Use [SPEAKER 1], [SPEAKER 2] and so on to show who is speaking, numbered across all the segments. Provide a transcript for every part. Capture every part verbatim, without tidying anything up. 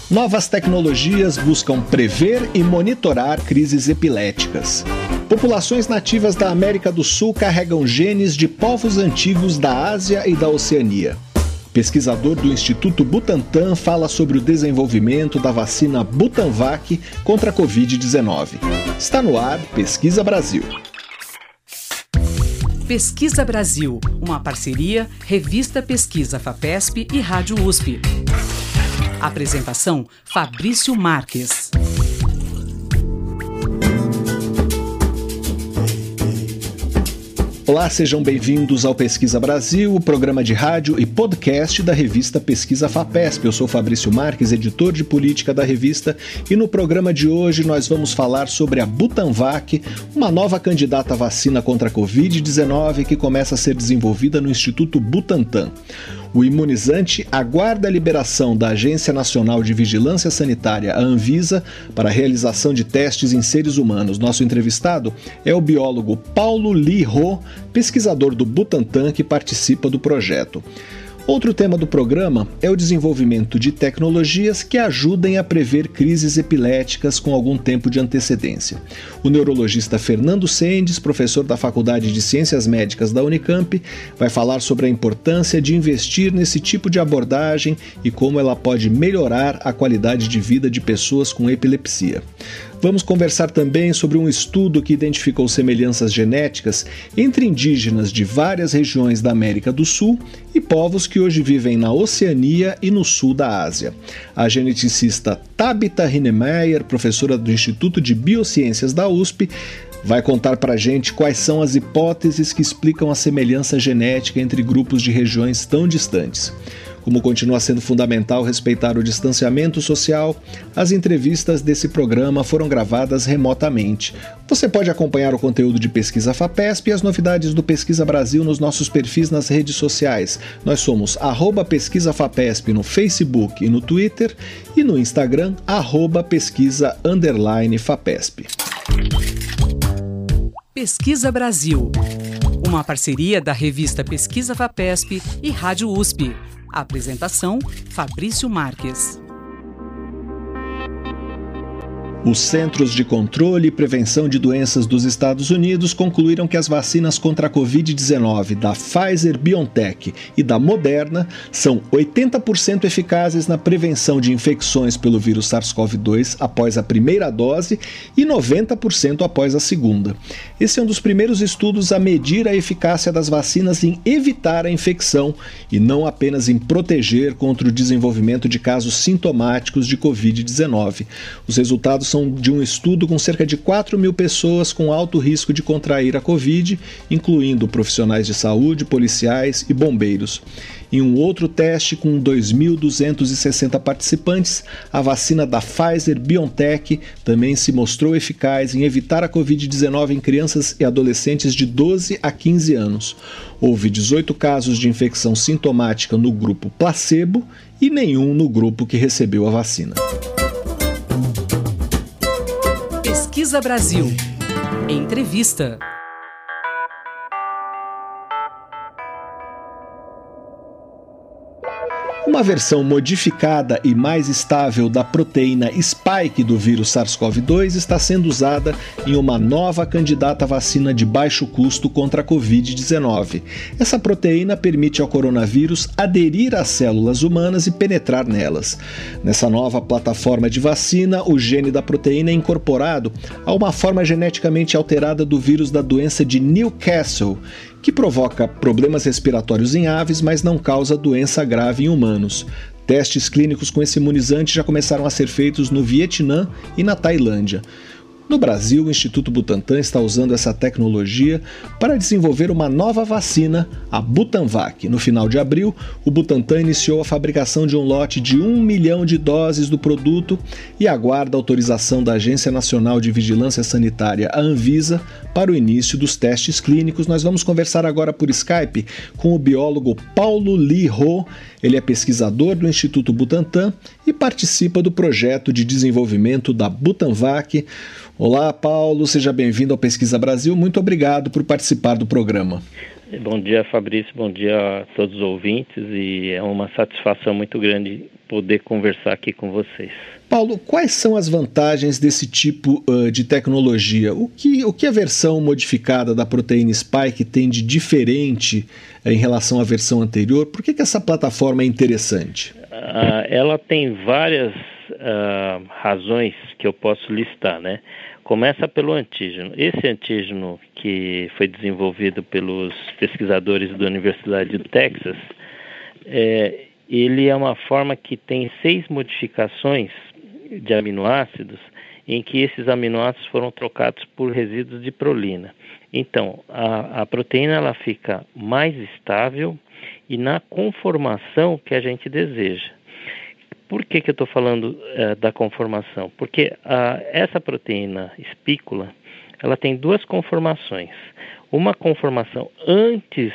[SPEAKER 1] Novas tecnologias buscam prever e monitorar crises epiléticas. Populações nativas da América do Sul carregam genes de povos antigos da Ásia e da Oceania. Pesquisador do Instituto Butantan fala sobre o desenvolvimento da vacina Butanvac contra a covid dezenove. Está no ar Pesquisa Brasil.
[SPEAKER 2] Pesquisa Brasil, uma parceria Revista Pesquisa FAPESP e Rádio U S P. Apresentação Fabrício Marques.
[SPEAKER 1] Olá, sejam bem-vindos ao Pesquisa Brasil, o programa de rádio e podcast da revista Pesquisa FAPESP. Eu sou Fabrício Marques, editor de política da revista, e no programa de hoje nós vamos falar sobre a Butanvac, uma nova candidata à vacina contra a covid dezenove que começa a ser desenvolvida no Instituto Butantan. O imunizante aguarda a liberação da Agência Nacional de Vigilância Sanitária, a Anvisa, para a realização de testes em seres humanos. Nosso entrevistado é o biólogo Paulo Li Ho, pesquisador do Butantan que participa do projeto. Outro tema do programa é o desenvolvimento de tecnologias que ajudem a prever crises epiléticas com algum tempo de antecedência. O neurologista Fernando Sendes, professor da Faculdade de Ciências Médicas da Unicamp, vai falar sobre a importância de investir nesse tipo de abordagem e como ela pode melhorar a qualidade de vida de pessoas com epilepsia. Vamos conversar também sobre um estudo que identificou semelhanças genéticas entre indígenas de várias regiões da América do Sul e povos que hoje vivem na Oceania e no sul da Ásia. A geneticista Tabitha Hinemeyer, professora do Instituto de Biociências da U S P, vai contar para a gente quais são as hipóteses que explicam a semelhança genética entre grupos de regiões tão distantes. Como continua sendo fundamental respeitar o distanciamento social, as entrevistas desse programa foram gravadas remotamente. Você pode acompanhar o conteúdo de Pesquisa FAPESP e as novidades do Pesquisa Brasil nos nossos perfis nas redes sociais. Nós somos arroba Pesquisa FAPESP no Facebook e no Twitter e no Instagram, arroba Pesquisa underline FAPESP.
[SPEAKER 2] Pesquisa Brasil, uma parceria da revista Pesquisa FAPESP e Rádio U S P. Apresentação Fabrício Marques.
[SPEAKER 1] Os Centros de Controle e Prevenção de Doenças dos Estados Unidos concluíram que as vacinas contra a covid dezenove da Pfizer-BioNTech e da Moderna são oitenta por cento eficazes na prevenção de infecções pelo vírus SARS-CoV dois após a primeira dose e noventa por cento após a segunda. Esse é um dos primeiros estudos a medir a eficácia das vacinas em evitar a infecção e não apenas em proteger contra o desenvolvimento de casos sintomáticos de covid dezenove. Os resultados são de um estudo com cerca de quatro mil pessoas com alto risco de contrair a Covid, incluindo profissionais de saúde, policiais e bombeiros. Em um outro teste com dois mil duzentos e sessenta participantes, a vacina da Pfizer-BioNTech também se mostrou eficaz em evitar a covid dezenove em crianças e adolescentes de doze a quinze anos. Houve dezoito casos de infecção sintomática no grupo placebo e nenhum no grupo que recebeu a vacina.
[SPEAKER 2] Pesquisa Brasil. Entrevista.
[SPEAKER 1] Uma versão modificada e mais estável da proteína spike do vírus SARS-CoV dois está sendo usada em uma nova candidata à vacina de baixo custo contra a covid dezenove. Essa proteína permite ao coronavírus aderir às células humanas e penetrar nelas. Nessa nova plataforma de vacina, o gene da proteína é incorporado a uma forma geneticamente alterada do vírus da doença de Newcastle, que provoca problemas respiratórios em aves, mas não causa doença grave em humanos. Testes clínicos com esse imunizante já começaram a ser feitos no Vietnã e na Tailândia. No Brasil, o Instituto Butantan está usando essa tecnologia para desenvolver uma nova vacina, a Butanvac. No final de abril, o Butantan iniciou a fabricação de um lote de um milhão de doses do produto e aguarda a autorização da Agência Nacional de Vigilância Sanitária, a Anvisa, para o início dos testes clínicos. Nós vamos conversar agora por Skype com o biólogo Paulo Li Ho. Ele é pesquisador do Instituto Butantan e participa do projeto de desenvolvimento da Butanvac. Olá, Paulo, seja bem-vindo ao Pesquisa Brasil. Muito obrigado por participar do programa.
[SPEAKER 3] Bom dia, Fabrício, bom dia a todos os ouvintes, e é uma satisfação muito grande poder conversar aqui com vocês.
[SPEAKER 1] Paulo, quais são as vantagens desse tipo uh, de tecnologia? O que, o que a versão modificada da proteína Spike tem de diferente uh, em relação à versão anterior? Por que, que essa plataforma é interessante?
[SPEAKER 3] Uh, ela tem várias uh, razões que eu posso listar, né? Começa pelo antígeno. Esse antígeno que foi desenvolvido pelos pesquisadores da Universidade do Texas, é, ele é uma forma que tem seis modificações de aminoácidos, em que esses aminoácidos foram trocados por resíduos de prolina. Então, a, a proteína ela fica mais estável e na conformação que a gente deseja. Por que que eu estou falando uh, da conformação? Porque uh, essa proteína espícula, ela tem duas conformações. Uma conformação antes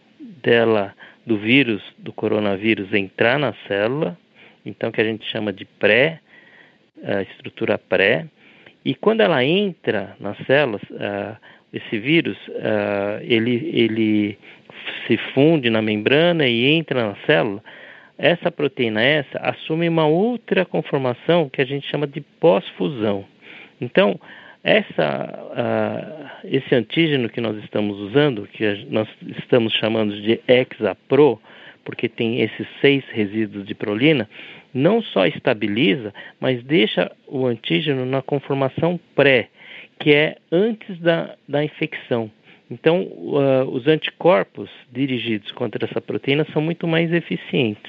[SPEAKER 3] dela, do vírus, do coronavírus, entrar na célula, então que a gente chama de pré, uh, estrutura pré, e quando ela entra nas células, uh, esse vírus, uh, ele, ele se funde na membrana e entra na célula. Essa proteína essa assume uma outra conformação que a gente chama de pós-fusão. Então, essa, uh, esse antígeno que nós estamos usando, que nós estamos chamando de Hexapro, porque tem esses seis resíduos de prolina, não só estabiliza, mas deixa o antígeno na conformação pré, que é antes da, da infecção. Então, uh, os anticorpos dirigidos contra essa proteína são muito mais eficientes.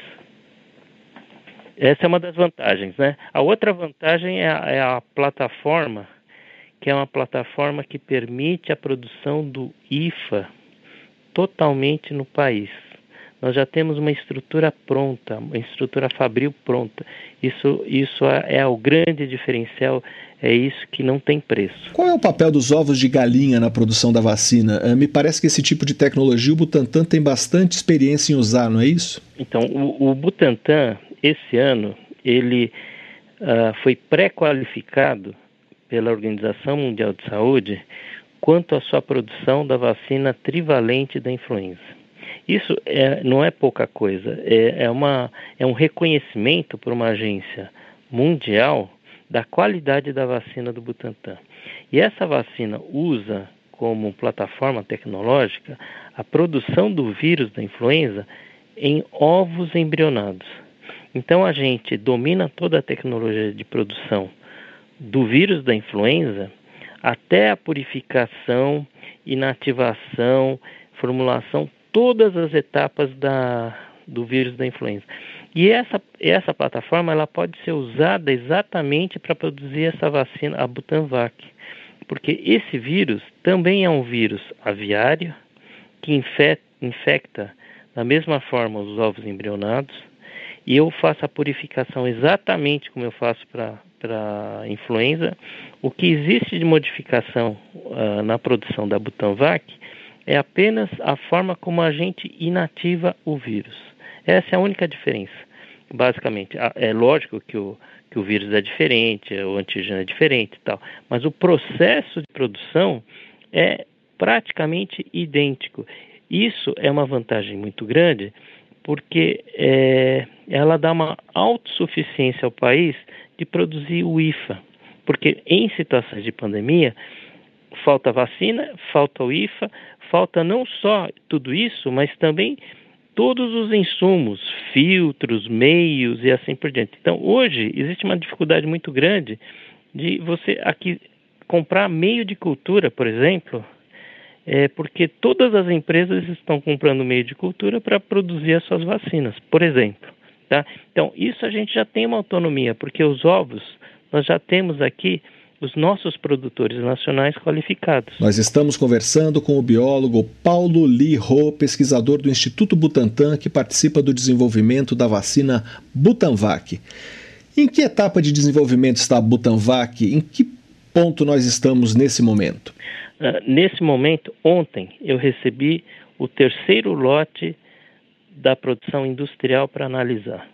[SPEAKER 3] Essa é uma das vantagens, né? A outra vantagem é a, é a plataforma, que é uma plataforma que permite a produção do I F A totalmente no país. Nós já temos uma estrutura pronta, uma estrutura fabril pronta. Isso, isso é, é o grande diferencial, é isso que não tem preço.
[SPEAKER 1] Qual é o papel dos ovos de galinha na produção da vacina? Uh, me parece que esse tipo de tecnologia o Butantan tem bastante experiência em usar, não é isso?
[SPEAKER 3] Então, o, o Butantan, esse ano, ele uh, foi pré-qualificado pela Organização Mundial de Saúde quanto à sua produção da vacina trivalente da influenza. Isso é, não é pouca coisa, é, é, uma, é um reconhecimento por uma agência mundial da qualidade da vacina do Butantan. E essa vacina usa como plataforma tecnológica a produção do vírus da influenza em ovos embrionados. Então a gente domina toda a tecnologia de produção do vírus da influenza até a purificação, inativação, formulação, todas as etapas da, do vírus da influenza. E essa, essa plataforma ela pode ser usada exatamente para produzir essa vacina, a Butanvac, porque esse vírus também é um vírus aviário que infecta, infecta da mesma forma os ovos embrionados, e eu faço a purificação exatamente como eu faço para a influenza. O que existe de modificação uh, na produção da Butanvac é apenas a forma como a gente inativa o vírus. Essa é a única diferença, basicamente. É lógico que o, que o vírus é diferente, o antígeno é diferente e tal, mas o processo de produção é praticamente idêntico. Isso é uma vantagem muito grande, porque é, ela dá uma autossuficiência ao país de produzir o I F A. Porque em situações de pandemia, falta vacina, falta o I F A, falta não só tudo isso, mas também todos os insumos, filtros, meios e assim por diante. Então, hoje, existe uma dificuldade muito grande de você aqui comprar meio de cultura, por exemplo, é porque todas as empresas estão comprando meio de cultura para produzir as suas vacinas, por exemplo. Tá? Então, isso a gente já tem uma autonomia, porque os ovos, nós já temos aqui os nossos produtores nacionais qualificados.
[SPEAKER 1] Nós estamos conversando com o biólogo Paulo Lee Ho, pesquisador do Instituto Butantan, que participa do desenvolvimento da vacina Butanvac. Em que etapa de desenvolvimento está a Butanvac? Em que ponto nós estamos nesse momento?
[SPEAKER 3] Uh, nesse momento, ontem, eu recebi o terceiro lote da produção industrial para analisar.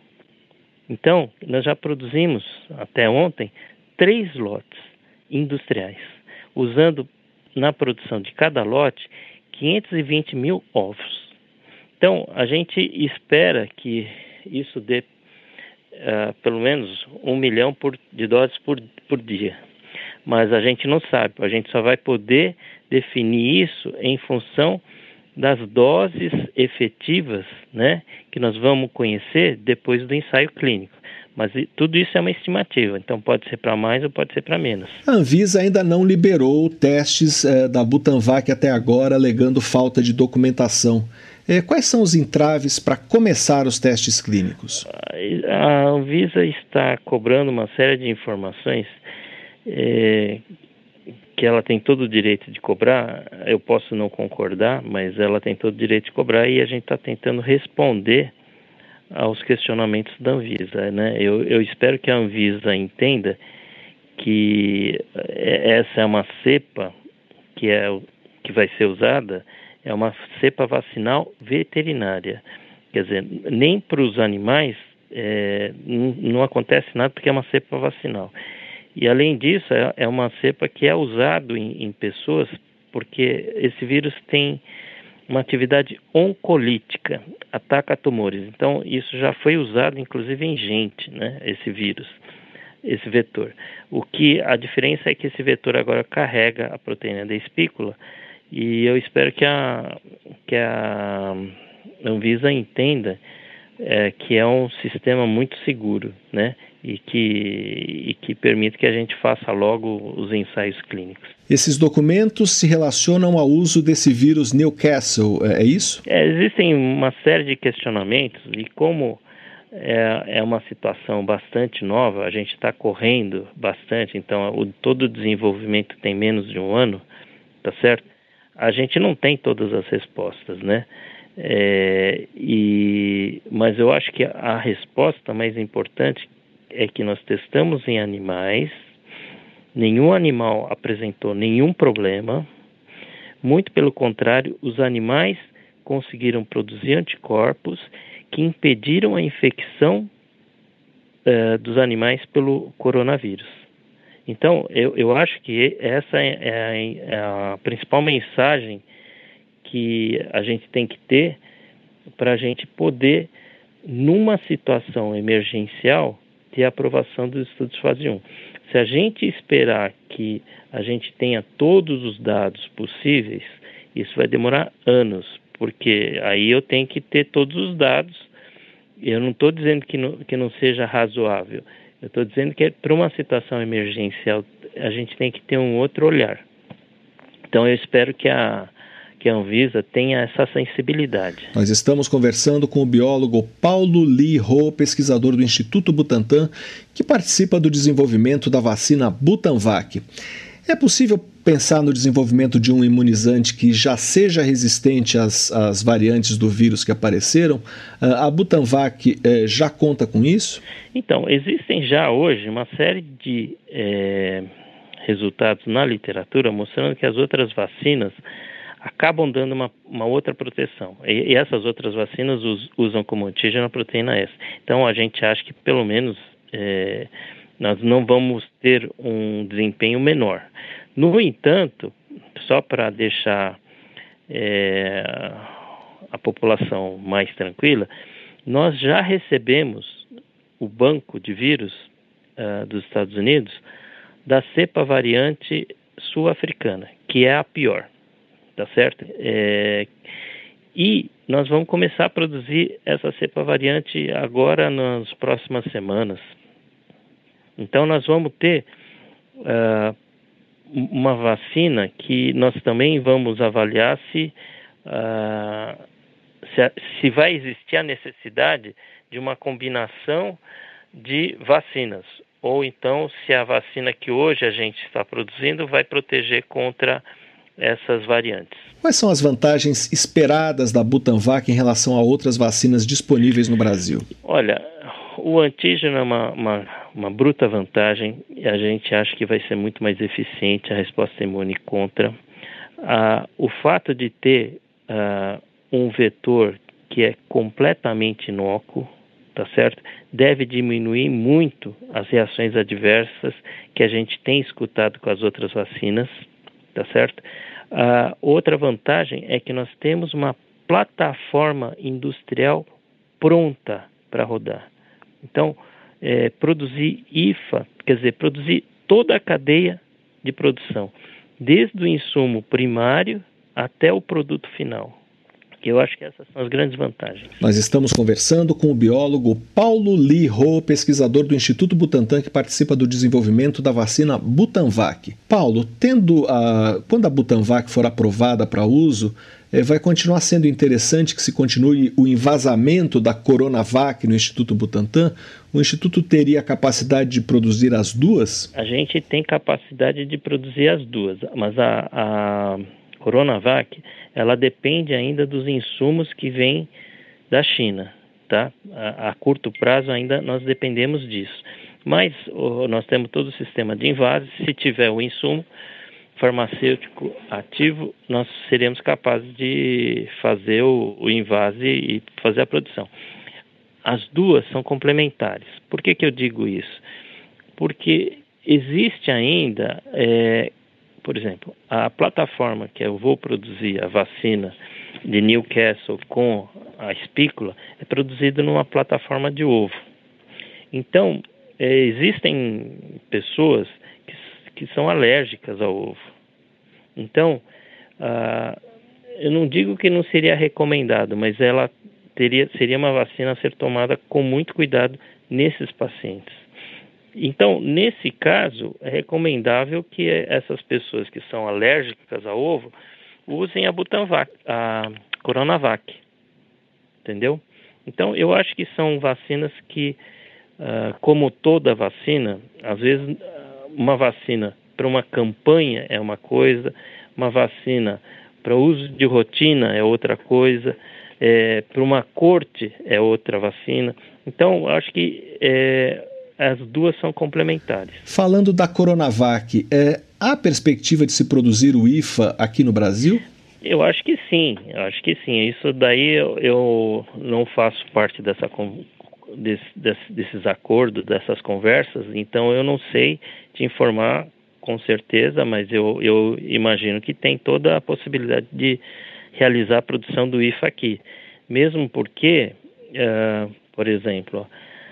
[SPEAKER 3] Então, nós já produzimos, até ontem, três lotes industriais, usando na produção de cada lote quinhentos e vinte mil ovos. Então, a gente espera que isso dê uh, pelo menos um milhão por, de doses por, por dia. Mas a gente não sabe, a gente só vai poder definir isso em função das doses efetivas, né, que nós vamos conhecer depois do ensaio clínico. Mas tudo isso é uma estimativa, então pode ser para mais ou pode ser para menos.
[SPEAKER 1] A Anvisa ainda não liberou testes eh, da Butanvac até agora, alegando falta de documentação. Eh, quais são os entraves para começar os testes clínicos?
[SPEAKER 3] A Anvisa está cobrando uma série de informações eh, que ela tem todo o direito de cobrar. Eu posso não concordar, mas ela tem todo o direito de cobrar e a gente está tentando responder aos questionamentos da Anvisa, né? Eu, eu espero que a Anvisa entenda que essa é uma cepa que, é, que vai ser usada, é uma cepa vacinal veterinária. Quer dizer, nem para os animais é, não, não acontece nada porque é uma cepa vacinal. E além disso, é, é uma cepa que é usado em, em pessoas porque esse vírus tem uma atividade oncolítica, ataca tumores. Então, isso já foi usado, inclusive, em gente, né, esse vírus, esse vetor. O que a diferença é que esse vetor agora carrega a proteína da espícula e eu espero que a, que a Anvisa entenda é, que é um sistema muito seguro, né, e que, e que permite que a gente faça logo os ensaios clínicos.
[SPEAKER 1] Esses documentos se relacionam ao uso desse vírus Newcastle, é isso?
[SPEAKER 3] É, existem uma série de questionamentos e como é, é uma situação bastante nova, a gente está correndo bastante, então o, todo o desenvolvimento tem menos de um ano, tá certo? A gente não tem todas as respostas, né? É, e, mas eu acho que a resposta mais importante é que nós testamos em animais, nenhum animal apresentou nenhum problema, muito pelo contrário, os animais conseguiram produzir anticorpos que impediram a infecção uh, dos animais pelo coronavírus. Então, eu, eu acho que essa é a, é a principal mensagem que a gente tem que ter para a gente poder, numa situação emergencial, ter a aprovação dos estudos fase um. Se a gente esperar que a gente tenha todos os dados possíveis, isso vai demorar anos, porque aí eu tenho que ter todos os dados. Eu não estou dizendo que não, que não seja razoável, eu estou dizendo que para uma situação emergencial a gente tem que ter um outro olhar. Então eu espero que a que a Anvisa tenha essa sensibilidade.
[SPEAKER 1] Nós estamos conversando com o biólogo Paulo Lee Ho, pesquisador do Instituto Butantan, que participa do desenvolvimento da vacina Butanvac. É possível pensar no desenvolvimento de um imunizante que já seja resistente às, às variantes do vírus que apareceram? A Butanvac eh, já conta com isso?
[SPEAKER 3] Então, existem já hoje uma série de eh, resultados na literatura mostrando que as outras vacinas acabam dando uma, uma outra proteção. E, e essas outras vacinas us, usam como antígeno a proteína S. Então, a gente acha que, pelo menos, é, nós não vamos ter um desempenho menor. No entanto, só para deixar é, a população mais tranquila, nós já recebemos o banco de vírus uh, dos Estados Unidos da cepa variante sul-africana, que é a pior. Tá certo? É, e nós vamos começar a produzir essa cepa variante agora nas próximas semanas. Então nós vamos ter uh, uma vacina que nós também vamos avaliar se, uh, se, se vai existir a necessidade de uma combinação de vacinas, ou então se a vacina que hoje a gente está produzindo vai proteger contra essas variantes.
[SPEAKER 1] Quais são as vantagens esperadas da Butanvac em relação a outras vacinas disponíveis no Brasil?
[SPEAKER 3] Olha, o antígeno é uma, uma, uma bruta vantagem e a gente acha que vai ser muito mais eficiente a resposta imune contra. Ah, o fato de ter ah, um vetor que é completamente inócuo, tá certo? Deve diminuir muito as reações adversas que a gente tem escutado com as outras vacinas, tá certo? A outra vantagem é que nós temos uma plataforma industrial pronta para rodar. Então, é, produzir I F A, quer dizer, produzir toda a cadeia de produção, desde o insumo primário até o produto final. Eu acho que essas são as grandes vantagens.
[SPEAKER 1] Nós estamos conversando com o biólogo Paulo Lee Ho, pesquisador do Instituto Butantan, que participa do desenvolvimento da vacina Butanvac. Paulo, tendo a, quando a Butanvac for aprovada para uso, eh, vai continuar sendo interessante que se continue o envasamento da Coronavac no Instituto Butantan? O Instituto teria a capacidade de produzir as duas?
[SPEAKER 3] A gente tem capacidade de produzir as duas, mas a... a... Coronavac, ela depende ainda dos insumos que vêm da China, tá? A, a curto prazo ainda nós dependemos disso. Mas o, nós temos todo o sistema de invase, se tiver o insumo farmacêutico ativo, nós seremos capazes de fazer o, o invase e fazer a produção. As duas são complementares. Por que que eu digo isso? Porque existe ainda... É, por exemplo, a plataforma que eu vou produzir a vacina de Newcastle com a espícula é produzida numa plataforma de ovo. Então, é, existem pessoas que, que são alérgicas ao ovo. Então, ah, eu não digo que não seria recomendado, mas ela teria, seria uma vacina a ser tomada com muito cuidado nesses pacientes. Então, nesse caso, é recomendável que essas pessoas que são alérgicas ao ovo usem a Butanvac, a Coronavac, entendeu? Então, eu acho que são vacinas que, uh, como toda vacina, às vezes uma vacina para uma campanha é uma coisa, uma vacina para uso de rotina é outra coisa, é, para uma corte é outra vacina. Então, eu acho que... É, as duas são complementares.
[SPEAKER 1] Falando da Coronavac, é, há perspectiva de se produzir o I F A aqui no Brasil?
[SPEAKER 3] Eu acho que sim, eu acho que sim. Isso daí eu, eu não faço parte dessa, desse, desses acordos, dessas conversas, então eu não sei te informar com certeza, mas eu, eu imagino que tem toda a possibilidade de realizar a produção do I F A aqui. Mesmo porque, uh, por exemplo...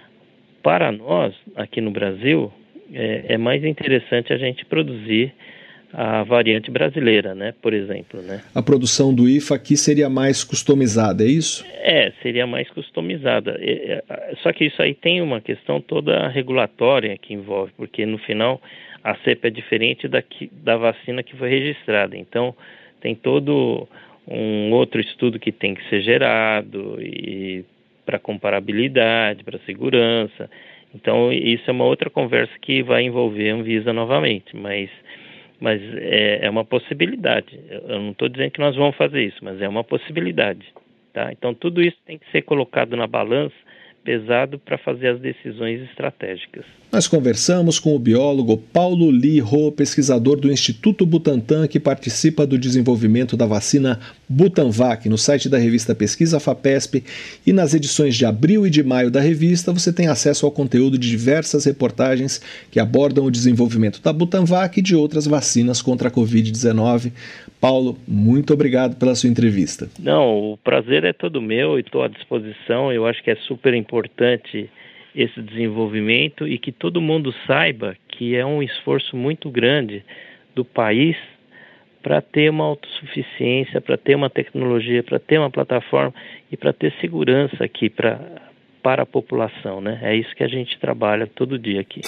[SPEAKER 3] Para nós, aqui no Brasil, é, é mais interessante a gente produzir a variante brasileira, né, por exemplo, né?
[SPEAKER 1] A produção do I F A aqui seria mais customizada, é isso?
[SPEAKER 3] É, seria mais customizada. É, é, só que isso aí tem uma questão toda regulatória que envolve, porque no final a cepa é diferente da, que, da vacina que foi registrada. Então, tem todo um outro estudo que tem que ser gerado e... para comparabilidade, para segurança. Então, isso é uma outra conversa que vai envolver a Anvisa novamente, mas, mas é, é uma possibilidade. Eu não estou dizendo que nós vamos fazer isso, mas é uma possibilidade. Tá? Então, tudo isso tem que ser colocado na balança, pesado para fazer as decisões estratégicas.
[SPEAKER 1] Nós conversamos com o biólogo Paulo Lee Ho, pesquisador do Instituto Butantan, que participa do desenvolvimento da vacina Butanvac. No site da revista Pesquisa FAPESP e nas edições de abril e de maio da revista, você tem acesso ao conteúdo de diversas reportagens que abordam o desenvolvimento da Butanvac e de outras vacinas contra a covid dezenove. Paulo, muito obrigado pela sua entrevista.
[SPEAKER 3] Não, o prazer é todo meu e estou à disposição. Eu acho que é super importante esse desenvolvimento e que todo mundo saiba que é um esforço muito grande do país para ter uma autossuficiência, para ter uma tecnologia, para ter uma plataforma e para ter segurança aqui pra, para a população, né? É isso que a gente trabalha todo dia aqui.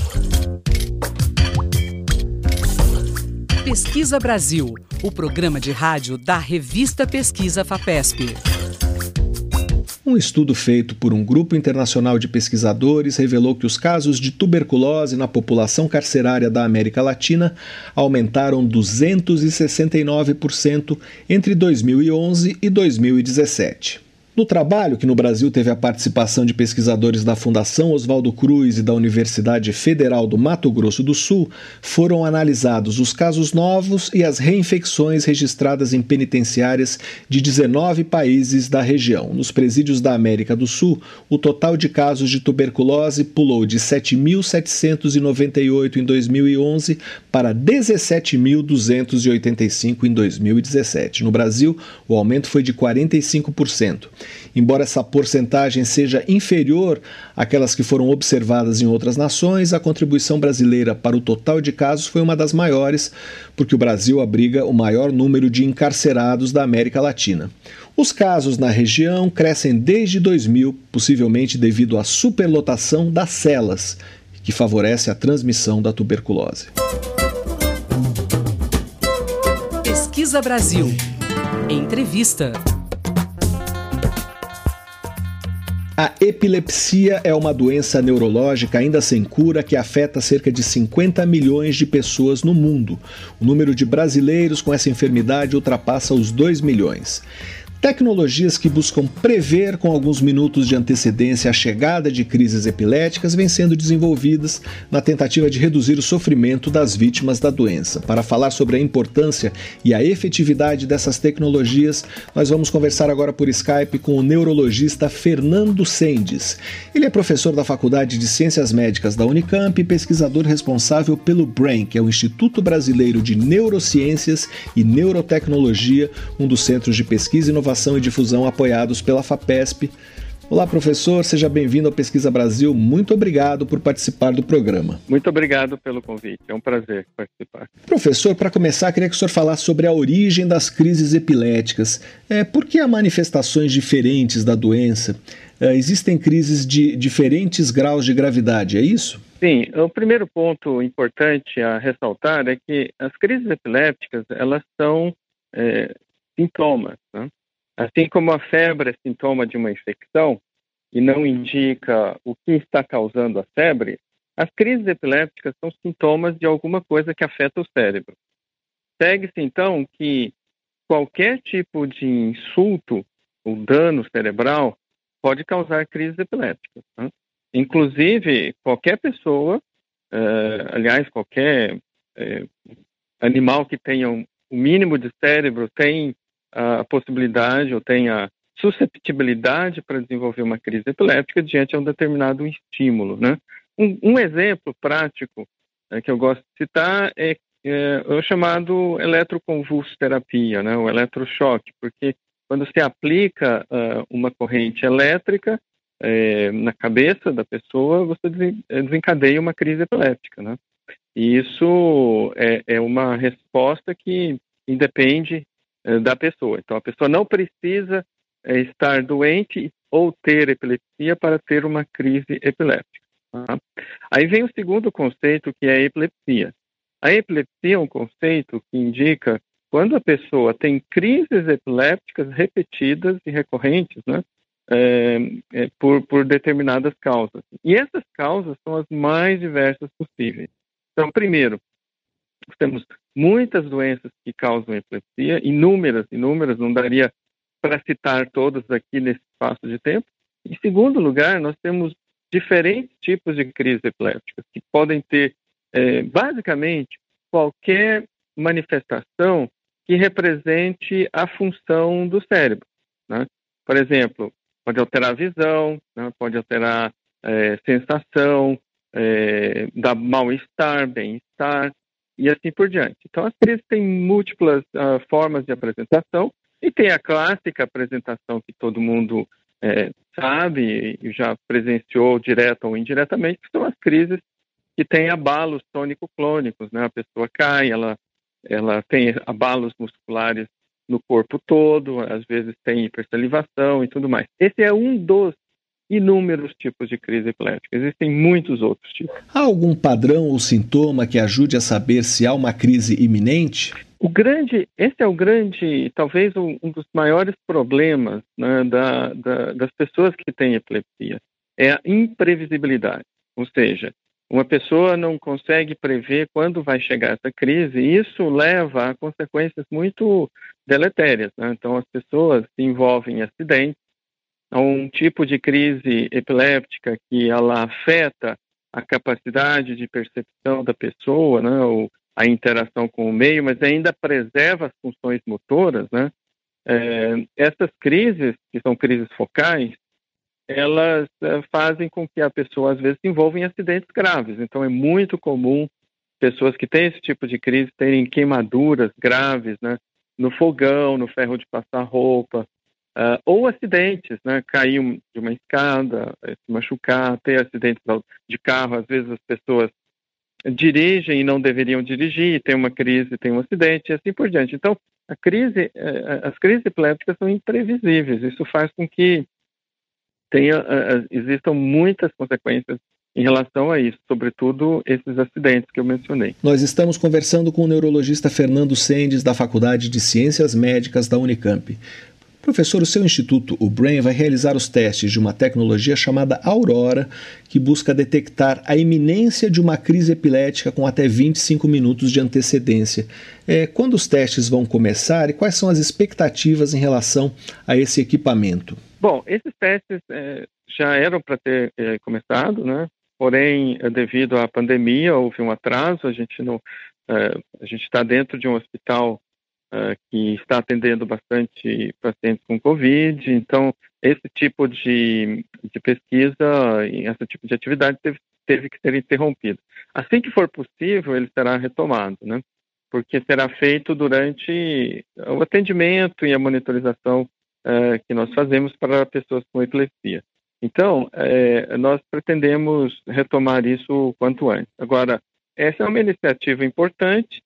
[SPEAKER 2] Pesquisa Brasil, o programa de rádio da revista Pesquisa FAPESP.
[SPEAKER 1] Um estudo feito por um grupo internacional de pesquisadores revelou que os casos de tuberculose na população carcerária da América Latina aumentaram duzentos e sessenta e nove por cento entre dois mil e onze e dois mil e dezessete. No trabalho, que no Brasil teve a participação de pesquisadores da Fundação Oswaldo Cruz e da Universidade Federal do Mato Grosso do Sul, foram analisados os casos novos e as reinfecções registradas em penitenciárias de dezenove países da região. Nos presídios da América do Sul, o total de casos de tuberculose pulou de sete mil setecentos e noventa e oito em dois mil e onze para dezessete mil duzentos e oitenta e cinco em dois mil e dezessete. No Brasil, o aumento foi de quarenta e cinco por cento. Embora essa porcentagem seja inferior àquelas que foram observadas em outras nações, a contribuição brasileira para o total de casos foi uma das maiores, porque o Brasil abriga o maior número de encarcerados da América Latina. Os casos na região crescem desde dois mil, possivelmente devido à superlotação das celas, que favorece a transmissão da tuberculose.
[SPEAKER 2] Pesquisa Brasil. Entrevista.
[SPEAKER 1] A epilepsia é uma doença neurológica ainda sem cura que afeta cerca de cinquenta milhões de pessoas no mundo. O número de brasileiros com essa enfermidade ultrapassa os dois milhões. Tecnologias que buscam prever com alguns minutos de antecedência a chegada de crises epiléticas vêm sendo desenvolvidas na tentativa de reduzir o sofrimento das vítimas da doença. Para falar sobre a importância e a efetividade dessas tecnologias, nós vamos conversar agora por Skype com o neurologista Fernando Sendes. Ele é professor da Faculdade de Ciências Médicas da Unicamp e pesquisador responsável pelo BRAIN, que é o Instituto Brasileiro de Neurociências e Neurotecnologia, um dos centros de pesquisa e inovação e difusão apoiados pela FAPESP. Olá, professor, seja bem-vindo ao Pesquisa Brasil. Muito obrigado por participar do programa.
[SPEAKER 4] Muito obrigado pelo convite, é um prazer participar.
[SPEAKER 1] Professor, para começar, queria que o senhor falasse sobre a origem das crises epiléticas. É, por que há manifestações diferentes da doença? É, existem crises de diferentes graus de gravidade, é isso?
[SPEAKER 4] Sim, o primeiro ponto importante a ressaltar é que as crises epilépticas, elas são é, sintomas, né? Assim como a febre é sintoma de uma infecção e não indica o que está causando a febre, as crises epilépticas são sintomas de alguma coisa que afeta o cérebro. Segue-se, então, que qualquer tipo de insulto ou dano cerebral pode causar crises epilépticas, né? Inclusive, qualquer pessoa, uh, aliás, qualquer uh, animal que tenha um, o mínimo de cérebro tem a possibilidade ou tem a susceptibilidade para desenvolver uma crise epiléptica diante de um determinado estímulo, né? Um, um exemplo prático é, que eu gosto de citar é, é o chamado eletroconvulsoterapia, né? O eletrochoque, porque quando se aplica uh, uma corrente elétrica é, na cabeça da pessoa, você desencadeia uma crise epiléptica, né? E isso é, é uma resposta que independe da pessoa. Então, a pessoa não precisa é, estar doente ou ter epilepsia para ter uma crise epiléptica. Tá? Aí vem o segundo conceito, que é a epilepsia. A epilepsia é um conceito que indica quando a pessoa tem crises epilépticas repetidas e recorrentes, né, é, é, por, por determinadas causas. E essas causas são as mais diversas possíveis. Então, primeiro, temos muitas doenças que causam epilepsia, inúmeras, inúmeras, não daria para citar todas aqui nesse espaço de tempo. Em segundo lugar, nós temos diferentes tipos de crises epilépticas, que podem ter, é, basicamente, qualquer manifestação que represente a função do cérebro, né? Por exemplo, pode alterar a visão, né? Pode alterar é, sensação, é, dar mal-estar, bem-estar, e assim por diante. Então, as crises têm múltiplas uh, formas de apresentação e tem a clássica apresentação que todo mundo é, sabe e já presenciou direta ou indiretamente, que são as crises que têm abalos tônico-clônicos, né? A pessoa cai, ela, ela tem abalos musculares no corpo todo, às vezes tem hipersalivação e tudo mais. Esse é um dos inúmeros tipos de crise epiléptica. Existem muitos outros tipos.
[SPEAKER 1] Há algum padrão ou sintoma que ajude a saber se há uma crise iminente?
[SPEAKER 4] O grande, esse é o grande, talvez um, um dos maiores problemas, né, da, da, das pessoas que têm epilepsia, é a imprevisibilidade. Ou seja, uma pessoa não consegue prever quando vai chegar essa crise e isso leva a consequências muito deletérias, né? Então, as pessoas se envolvem em acidentes, a um tipo de crise epiléptica que ela afeta a capacidade de percepção da pessoa, né, ou a interação com o meio, mas ainda preserva as funções motoras, né? É, essas crises, que são crises focais, elas é, fazem com que a pessoa, às vezes, se envolva em acidentes graves. Então, é muito comum pessoas que têm esse tipo de crise terem queimaduras graves, né, no fogão, no ferro de passar roupa, uh, ou acidentes, né, cair de uma escada, se machucar, ter acidentes de carro. Às vezes as pessoas dirigem e não deveriam dirigir, tem uma crise, tem um acidente, e assim por diante. Então, a crise, as crises epilépticas são imprevisíveis. Isso faz com que tenha, existam muitas consequências em relação a isso, sobretudo esses acidentes que eu mencionei.
[SPEAKER 1] Nós estamos conversando com o neurologista Fernando Sendes, da Faculdade de Ciências Médicas da Unicamp. Professor, o seu instituto, o Brain, vai realizar os testes de uma tecnologia chamada Aurora, que busca detectar a iminência de uma crise epilética com até vinte e cinco minutos de antecedência. É, quando os testes vão começar e quais são as expectativas em relação a esse equipamento?
[SPEAKER 4] Bom, esses testes é, já eram para ter é, começado, né? Porém, devido à pandemia, houve um atraso. A gente não, é, a gente está dentro de um hospital Uh, que está atendendo bastante pacientes com Covid, então esse tipo de, de pesquisa, esse tipo de atividade teve, teve que ser interrompido. Assim que for possível, ele será retomado, né? Porque será feito durante o atendimento e a monitorização uh, que nós fazemos para pessoas com epilepsia. Então, uh, nós pretendemos retomar isso o quanto antes. Agora, essa é uma iniciativa importante.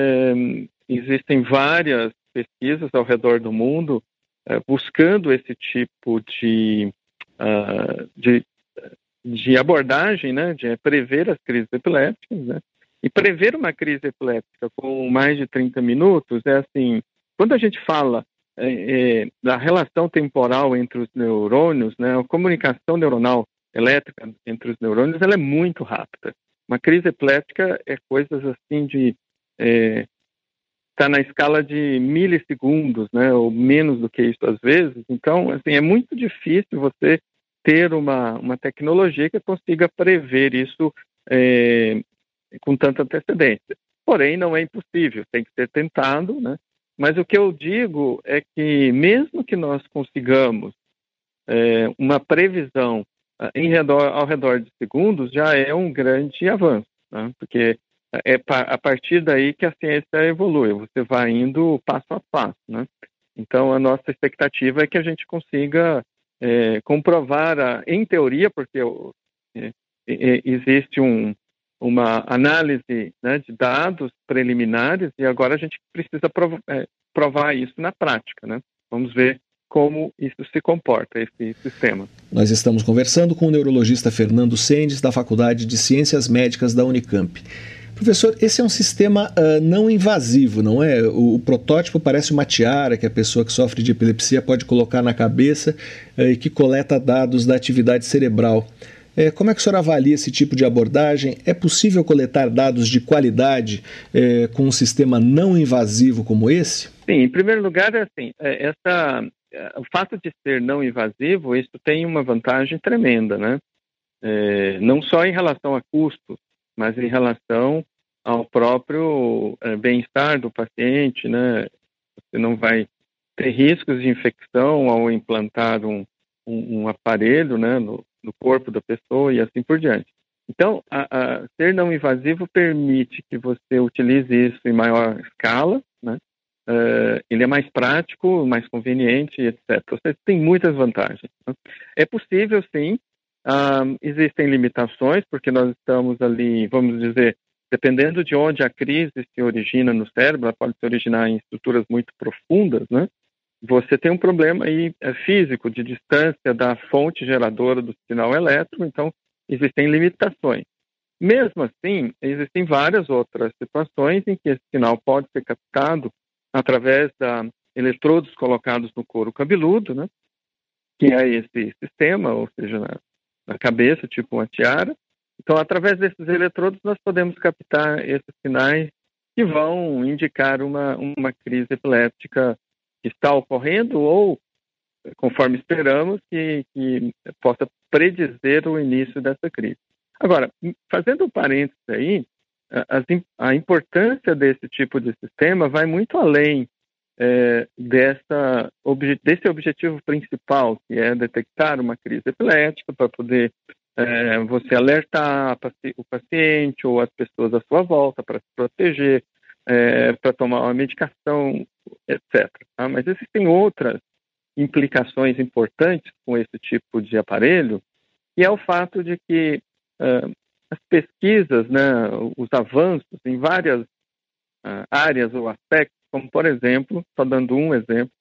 [SPEAKER 4] Uh, Existem várias pesquisas ao redor do mundo uh, buscando esse tipo de, uh, de, de abordagem, né, de prever as crises epilépticas, né? E prever uma crise epiléptica com mais de trinta minutos é assim, quando a gente fala é, é, da relação temporal entre os neurônios, né, a comunicação neuronal elétrica entre os neurônios, ela é muito rápida. Uma crise epiléptica é coisas assim de... É, está na escala de milissegundos, né, ou menos do que isso às vezes. Então, assim, é muito difícil você ter uma, uma tecnologia que consiga prever isso é, com tanta antecedência. Porém, não é impossível, tem que ser tentado, né? Mas o que eu digo é que mesmo que nós consigamos é, uma previsão em redor, ao redor de segundos, já é um grande avanço, né? Porque é a partir daí que a ciência evolui, você vai indo passo a passo, né? Então, a nossa expectativa é que a gente consiga é, comprovar, a, em teoria, porque é, é, existe um, uma análise, né, de dados preliminares e agora a gente precisa provar, é, provar isso na prática, né? Vamos ver como isso se comporta, esse sistema.
[SPEAKER 1] Nós estamos conversando com o neurologista Fernando Sendes, da Faculdade de Ciências Médicas da Unicamp. Professor, esse é um sistema uh, não invasivo, não é? O, o protótipo parece uma tiara que a pessoa que sofre de epilepsia pode colocar na cabeça uh, e que coleta dados da atividade cerebral. Uh, como é que o senhor avalia esse tipo de abordagem? É possível coletar dados de qualidade uh, com um sistema não invasivo como esse?
[SPEAKER 4] Sim, em primeiro lugar, assim, essa, o fato de ser não invasivo, isso tem uma vantagem tremenda, né? É, não só em relação a custos, mas em relação ao próprio é, bem-estar do paciente, né? Você não vai ter riscos de infecção ao implantar um, um, um aparelho, né, no, no corpo da pessoa e assim por diante. Então, a, a, ser não invasivo permite que você utilize isso em maior escala, né? Uh, ele é mais prático, mais conveniente, etcétera. Você tem muitas vantagens, né? É possível, sim. Uh, existem limitações, porque nós estamos ali, vamos dizer, dependendo de onde a crise se origina no cérebro, ela pode se originar em estruturas muito profundas, né? Você tem um problema aí é, físico, de distância da fonte geradora do sinal elétrico, então existem limitações. Mesmo assim, existem várias outras situações em que esse sinal pode ser captado através de eletrodos colocados no couro cabeludo, né? Que é esse sistema, ou seja, na, na cabeça, tipo uma tiara. Então, através desses eletrodos, nós podemos captar esses sinais que vão indicar uma, uma crise epiléptica que está ocorrendo ou conforme esperamos, que, que possa predizer o início dessa crise. Agora, fazendo um parênteses aí, a, a importância desse tipo de sistema vai muito além é, dessa, obje, desse objetivo principal, que é detectar uma crise epilética para poder é, você alertar o paciente ou as pessoas à sua volta para se proteger, é, para tomar uma medicação, etcétera. Tá? Mas existem outras implicações importantes com esse tipo de aparelho, e é o fato de que uh, as pesquisas, né, os avanços em várias uh, áreas ou aspectos, como, por exemplo, só dando um exemplo,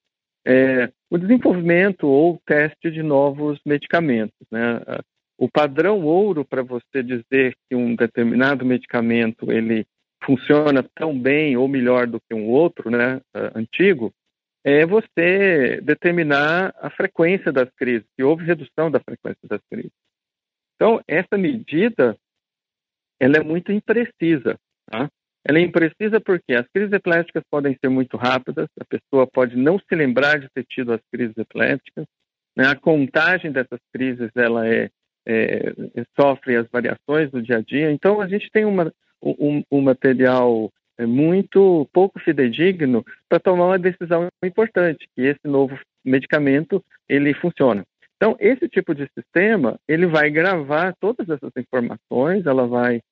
[SPEAKER 4] é, o desenvolvimento ou teste de novos medicamentos. Né? Uh, o padrão ouro para você dizer que um determinado medicamento ele funciona tão bem ou melhor do que um outro, né, uh, antigo, é você determinar a frequência das crises, que houve redução da frequência das crises. Então, essa medida, ela é muito imprecisa. Tá? Ela é imprecisa porque as crises epiléticas podem ser muito rápidas, a pessoa pode não se lembrar de ter tido as crises epiléticas, né? A contagem dessas crises, ela é, é, sofre as variações do dia a dia. Então, a gente tem uma, um, um material é muito pouco fidedigno para tomar uma decisão importante, que esse novo medicamento, ele funciona. Então, esse tipo de sistema, ele vai gravar todas essas informações, ela vai,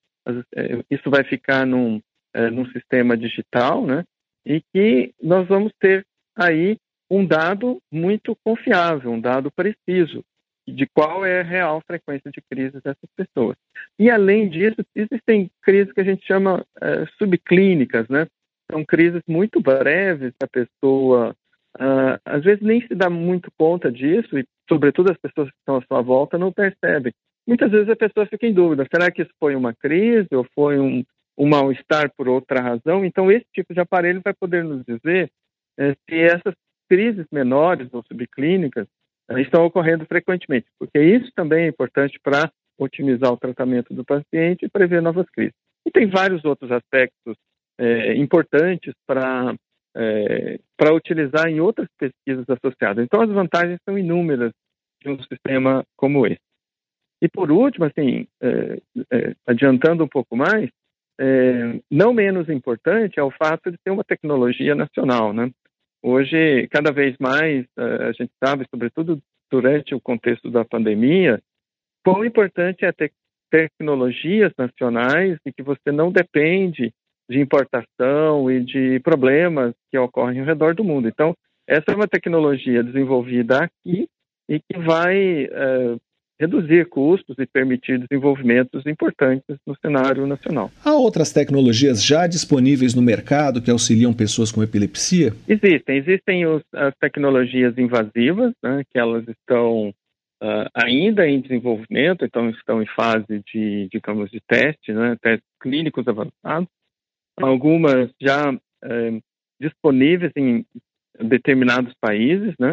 [SPEAKER 4] isso vai ficar num, é, num sistema digital, né? E que nós vamos ter aí um dado muito confiável, um dado preciso, de qual é a real frequência de crises dessas pessoas. E, além disso, existem crises que a gente chama é, subclínicas, né? São crises muito breves, a pessoa, uh, às vezes, nem se dá muito conta disso, e, sobretudo, as pessoas que estão à sua volta não percebem. Muitas vezes a pessoa fica em dúvida, será que isso foi uma crise ou foi um, um mal-estar por outra razão? Então, esse tipo de aparelho vai poder nos dizer é, se essas crises menores ou subclínicas estão ocorrendo frequentemente, porque isso também é importante para otimizar o tratamento do paciente e prever novas crises. E tem vários outros aspectos é, importantes para é, para utilizar em outras pesquisas associadas. Então, as vantagens são inúmeras de um sistema como esse. E, por último, assim, é, é, adiantando um pouco mais, é, não menos importante é o fato de ter uma tecnologia nacional, né? Hoje, cada vez mais, a gente sabe, sobretudo durante o contexto da pandemia, quão importante é ter tecnologias nacionais e que você não depende de importação e de problemas que ocorrem ao redor do mundo. Então, essa é uma tecnologia desenvolvida aqui e que vai é, reduzir custos e permitir desenvolvimentos importantes no cenário nacional.
[SPEAKER 1] Há outras tecnologias já disponíveis no mercado que auxiliam pessoas com epilepsia?
[SPEAKER 4] Existem. Existem os, as tecnologias invasivas, né, que elas estão uh, ainda em desenvolvimento, então estão em fase de, digamos, de teste, né, testes clínicos avançados. Algumas já uh, disponíveis em determinados países, né?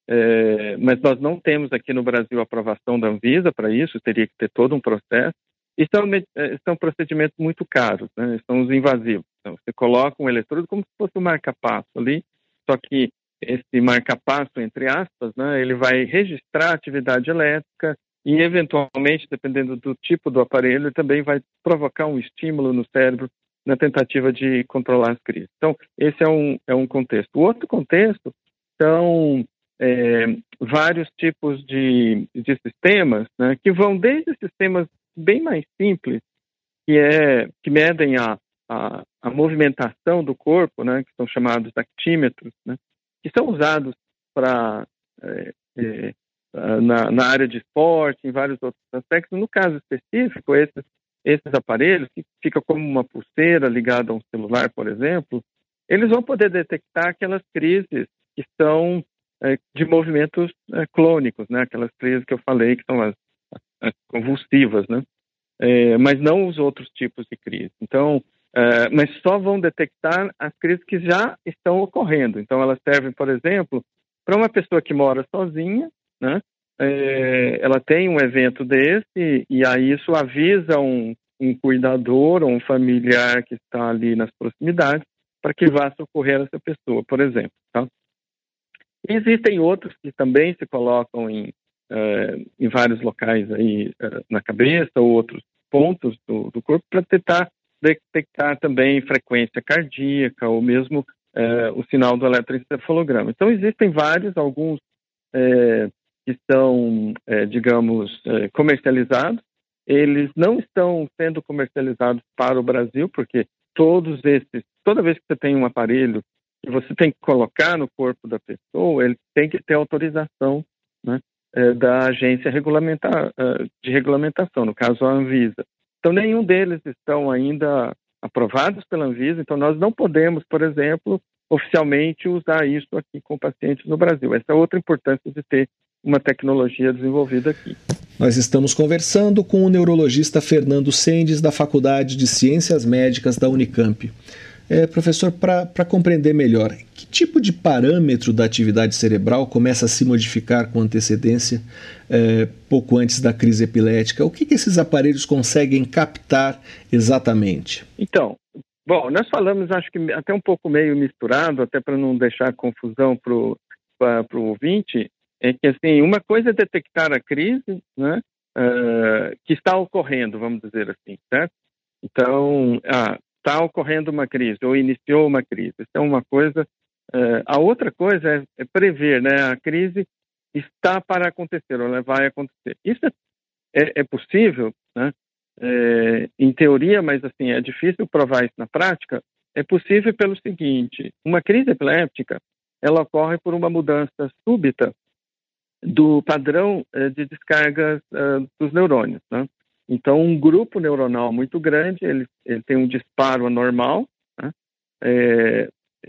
[SPEAKER 4] É, mas nós não temos aqui no Brasil a aprovação da Anvisa para isso, teria que ter todo um processo. E são, são procedimentos muito caros, né? São os invasivos. Então, você coloca um eletrodo como se fosse um marca-passo ali, só que esse marca-passo, entre aspas, né, ele vai registrar a atividade elétrica e, eventualmente, dependendo do tipo do aparelho, ele também vai provocar um estímulo no cérebro na tentativa de controlar as crises. Então, esse é um, é um contexto. O outro contexto são É, vários tipos de, de sistemas, né, que vão desde sistemas bem mais simples, que, é, que medem a, a, a movimentação do corpo, né, que são chamados actímetros, né, que são usados para é, é, na, na área de esporte, em vários outros aspectos. No caso específico, esses, esses aparelhos, que ficam como uma pulseira ligada a um celular, por exemplo, eles vão poder detectar aquelas crises que são de movimentos é, clônicos, né? Aquelas crises que eu falei, que são as, as convulsivas, né? É, mas não os outros tipos de crise. Então, é, mas só vão detectar as crises que já estão ocorrendo. Então, elas servem, por exemplo, para uma pessoa que mora sozinha, né? É, ela tem um evento desse e aí isso avisa um, um cuidador ou um familiar que está ali nas proximidades para que vá socorrer essa pessoa, por exemplo, tá? Existem outros que também se colocam em, uh, em vários locais aí, uh, na cabeça ou outros pontos do, do corpo para tentar detectar também frequência cardíaca ou mesmo uh, o sinal do eletroencefalograma. Então, existem vários, alguns uh, que são, uh, digamos, uh, comercializados. Eles não estão sendo comercializados para o Brasil, porque todos esses, toda vez que você tem um aparelho que você tem que colocar no corpo da pessoa, ele tem que ter autorização, né, da agência regulamentar, de regulamentação, no caso a Anvisa. Então, nenhum deles estão ainda aprovados pela Anvisa, então nós não podemos, por exemplo, oficialmente usar isso aqui com pacientes no Brasil. Essa é outra importância de ter uma tecnologia desenvolvida aqui.
[SPEAKER 1] Nós estamos conversando com o neurologista Fernando Sendes, da Faculdade de Ciências Médicas da Unicamp. É, professor, para compreender melhor, que tipo de parâmetro da atividade cerebral começa a se modificar com antecedência é, pouco antes da crise epilética? O que, que esses aparelhos conseguem captar exatamente?
[SPEAKER 4] Então, bom, nós falamos, acho que até um pouco meio misturado, até para não deixar confusão para o ouvinte, é que assim, uma coisa é detectar a crise, né, uh, que está ocorrendo, vamos dizer assim, certo? Então, ah, está ocorrendo uma crise ou iniciou uma crise. Isso é uma coisa. Uh, a outra coisa é, é prever, né? A crise está para acontecer ou ela vai acontecer. Isso é, é, é possível, né? É, em teoria, mas assim, é difícil provar isso na prática. É possível pelo seguinte: uma crise epiléptica, ela ocorre por uma mudança súbita do padrão uh, de descargas uh, dos neurônios, né? Então, um grupo neuronal muito grande, ele, ele tem um disparo anormal, né, é,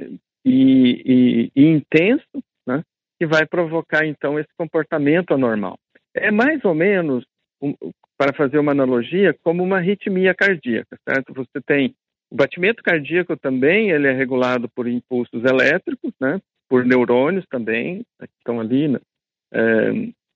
[SPEAKER 4] e, e, e intenso, né, que vai provocar, então, esse comportamento anormal. É mais ou menos, um, para fazer uma analogia, como uma arritmia cardíaca, certo? Você tem o batimento cardíaco também, ele é regulado por impulsos elétricos, né, por neurônios também, que estão ali, né, é,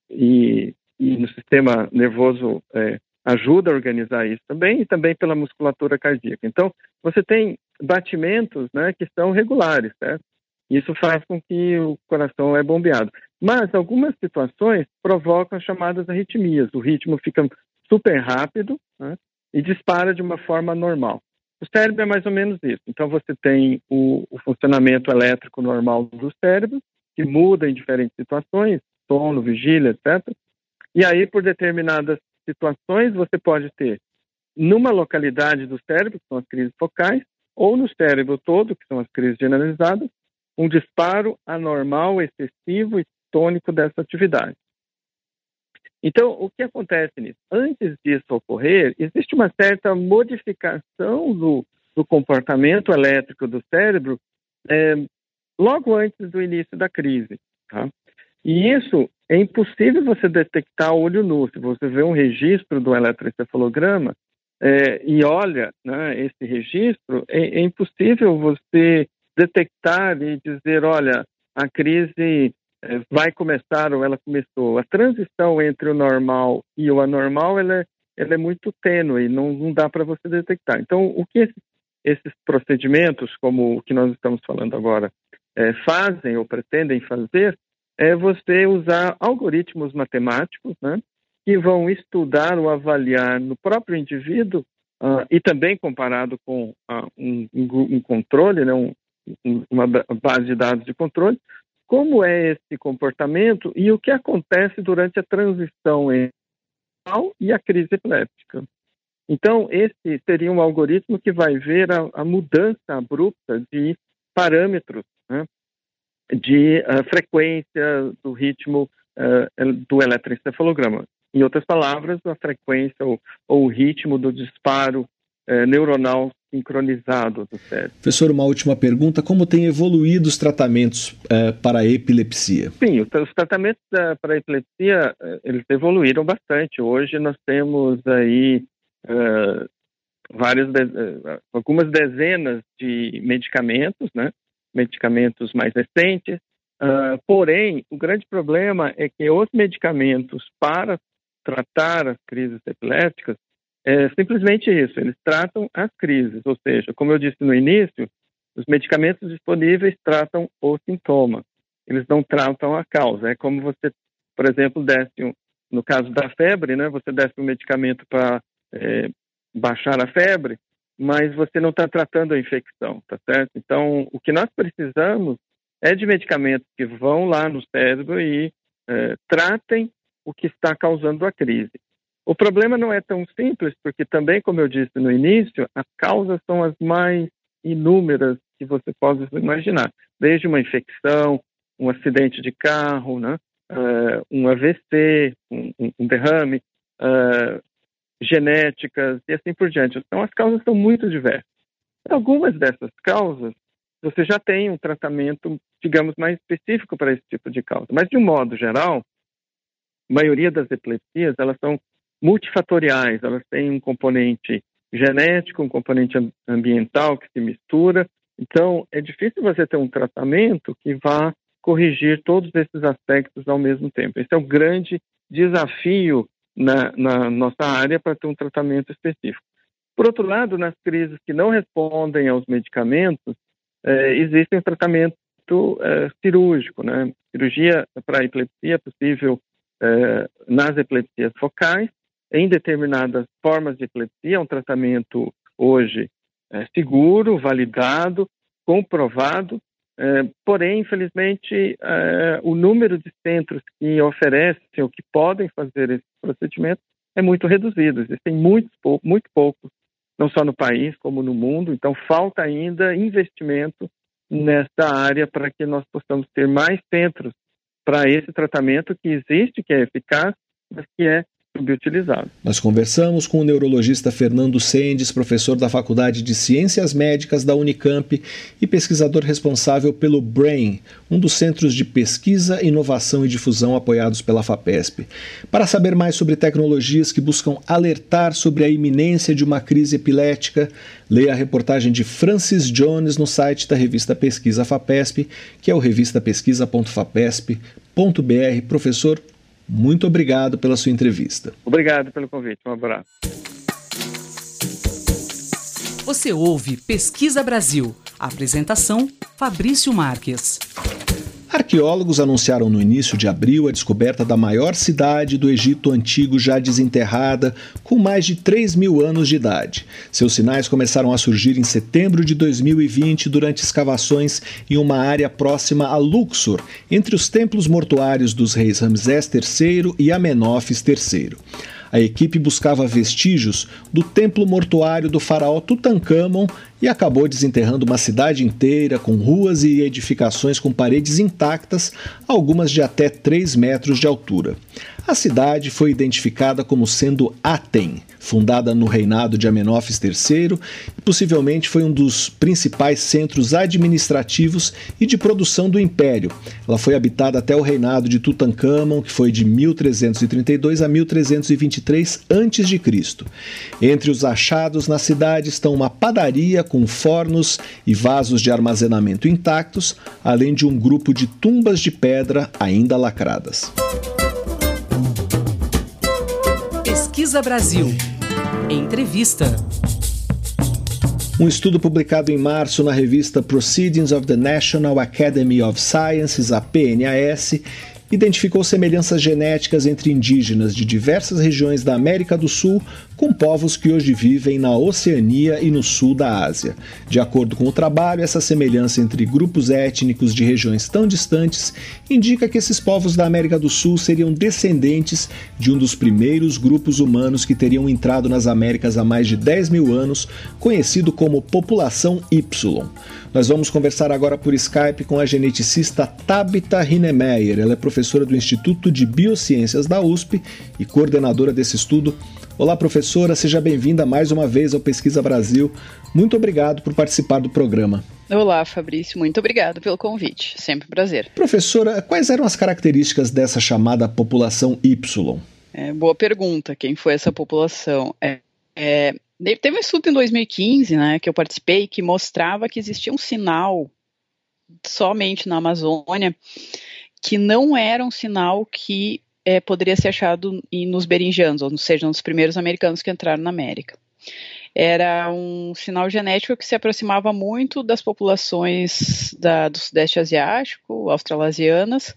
[SPEAKER 4] e, e no sistema nervoso é, ajuda a organizar isso também, e também pela musculatura cardíaca. Então, você tem batimentos, né, que são regulares, certo? Isso faz com que o coração é bombeado. Mas algumas situações provocam as chamadas arritmias. O ritmo fica super rápido, né, e dispara de uma forma normal. O cérebro é mais ou menos isso. Então, você tem o, o funcionamento elétrico normal do cérebro, que muda em diferentes situações, sono, vigília, etcétera. E aí, por determinadas situações, você pode ter numa localidade do cérebro, que são as crises focais, ou no cérebro todo, que são as crises generalizadas, um disparo anormal, excessivo e tônico dessa atividade. Então, o que acontece nisso? Antes disso ocorrer, existe uma certa modificação do, do comportamento elétrico do cérebro é, logo antes do início da crise, tá? E isso é impossível você detectar a olho nu. Se você vê um registro do eletroencefalograma é, e olha, né, esse registro, é, é impossível você detectar e dizer, olha, a crise é, vai começar ou ela começou. A transição entre o normal e o anormal, ela é, ela é muito tênue, não, não dá para você detectar. Então, o que esses, esses procedimentos, como o que nós estamos falando agora, é, fazem ou pretendem fazer, é você usar algoritmos matemáticos, né, que vão estudar ou avaliar no próprio indivíduo uh, e também comparado com uh, um, um, um controle, né, um, um, uma base de dados de controle, como é esse comportamento e o que acontece durante a transição entre o e a crise epiléptica. Então, esse seria um algoritmo que vai ver a, a mudança abrupta de parâmetros, né, de uh, frequência do ritmo uh, do eletroencefalograma. Em outras palavras, a frequência ou, ou o ritmo do disparo uh, neuronal sincronizado do cérebro.
[SPEAKER 1] Professor, uma última pergunta. Como têm evoluído os tratamentos uh, para a epilepsia?
[SPEAKER 4] Sim, os tratamentos uh, para a epilepsia, uh, eles evoluíram bastante. Hoje nós temos aí uh, várias de- uh, algumas dezenas de medicamentos, né? medicamentos mais recentes, uh, porém, o grande problema é que os medicamentos para tratar as crises epilépticas é simplesmente isso, eles tratam as crises, ou seja, como eu disse no início, os medicamentos disponíveis tratam o sintoma. eles não tratam a causa. É como você, por exemplo, desse, um, no caso da febre, né, você desse um medicamento para é, baixar a febre, mas você não está tratando a infecção, tá certo? Então, o que nós precisamos é de medicamentos que vão lá no cérebro e é, tratem o que está causando a crise. O problema não é tão simples, porque também, como eu disse no início, as causas são as mais inúmeras que você pode imaginar. Desde uma infecção, um acidente de carro, né? uh, um A V C, um, um derrame, uh, genéticas e assim por diante. Então, as causas são muito diversas. Algumas dessas causas, você já tem um tratamento, digamos, mais específico para esse tipo de causa. Mas, de um modo geral, a maioria das epilepsias, elas são multifatoriais, elas têm um componente genético, um componente ambiental que se mistura. Então, é difícil você ter um tratamento que vá corrigir todos esses aspectos ao mesmo tempo. Esse é o grande desafio na, na nossa área para ter um tratamento específico. Por outro lado, nas crises que não respondem aos medicamentos, eh, existe um tratamento eh, cirúrgico, né? Cirurgia para epilepsia é possível eh, nas epilepsias focais, em determinadas formas de epilepsia, é um tratamento hoje é, seguro, validado, comprovado, é, porém, infelizmente, é, o número de centros que oferecem ou que podem fazer esse procedimento é muito reduzido. Existem muitos, muito poucos, não só no país como no mundo, então falta ainda investimento nessa área para que nós possamos ter mais centros para esse tratamento que existe, que é eficaz, mas que é subutilizado.
[SPEAKER 1] Nós conversamos com o neurologista Fernando Sendes, professor da Faculdade de Ciências Médicas da Unicamp e pesquisador responsável pelo BRAIN, um dos centros de pesquisa, inovação e difusão apoiados pela FAPESP. Para saber mais sobre tecnologias que buscam alertar sobre a iminência de uma crise epilética, leia a reportagem de Francis Jones no site da revista Pesquisa FAPESP, que é o revista pesquisa ponto fapesp ponto b r. Professor, muito obrigado pela sua entrevista.
[SPEAKER 4] Obrigado pelo convite. Um abraço.
[SPEAKER 2] Você ouve Pesquisa Brasil. Apresentação, Fabrício Marques.
[SPEAKER 1] Arqueólogos anunciaram no início de abril a descoberta da maior cidade do Egito Antigo já desenterrada, com mais de três mil anos de idade. Seus sinais começaram a surgir em setembro de dois mil e vinte durante escavações em uma área próxima a Luxor, entre os templos mortuários dos reis Ramsés terceiro e Amenófis terceiro. A equipe buscava vestígios do templo mortuário do faraó Tutancâmon e acabou desenterrando uma cidade inteira com ruas e edificações com paredes intactas, algumas de até três metros de altura. A cidade foi identificada como sendo Aten, fundada no reinado de Amenófis terceiro, e possivelmente foi um dos principais centros administrativos e de produção do Império. Ela foi habitada até o reinado de Tutancâmon, que foi de mil trezentos e trinta e dois a mil trezentos e vinte e três antes de Cristo. Entre os achados na cidade estão uma padaria com fornos e vasos de armazenamento intactos, além de um grupo de tumbas de pedra ainda lacradas.
[SPEAKER 2] Pesquisa Brasil. Entrevista.
[SPEAKER 1] Um estudo publicado em março na revista Proceedings of the National Academy of Sciences, a P N A S, identificou semelhanças genéticas entre indígenas de diversas regiões da América do Sul com povos que hoje vivem na Oceania e no sul da Ásia. De acordo com o trabalho, essa semelhança entre grupos étnicos de regiões tão distantes indica que esses povos da América do Sul seriam descendentes de um dos primeiros grupos humanos que teriam entrado nas Américas há mais de dez mil anos, conhecido como População Y. Nós vamos conversar agora por Skype com a geneticista Tabita Hinemeyer. Ela é professora do Instituto de Biociências da U S P e coordenadora desse estudo. Olá, professora, seja bem-vinda mais uma vez ao Pesquisa Brasil. Muito obrigado por participar do programa.
[SPEAKER 5] Olá, Fabrício, muito obrigado pelo convite, sempre um prazer.
[SPEAKER 1] Professora, quais eram as características dessa chamada população Y?
[SPEAKER 5] É, boa pergunta, quem foi essa população? É, é, teve um estudo em dois mil e quinze, né, que eu participei, que mostrava que existia um sinal somente na Amazônia, que não era um sinal que é, poderia ser achado nos beringianos, ou seja, nos primeiros americanos que entraram na América. era um sinal genético que se aproximava muito das populações da, do Sudeste Asiático, australasianas,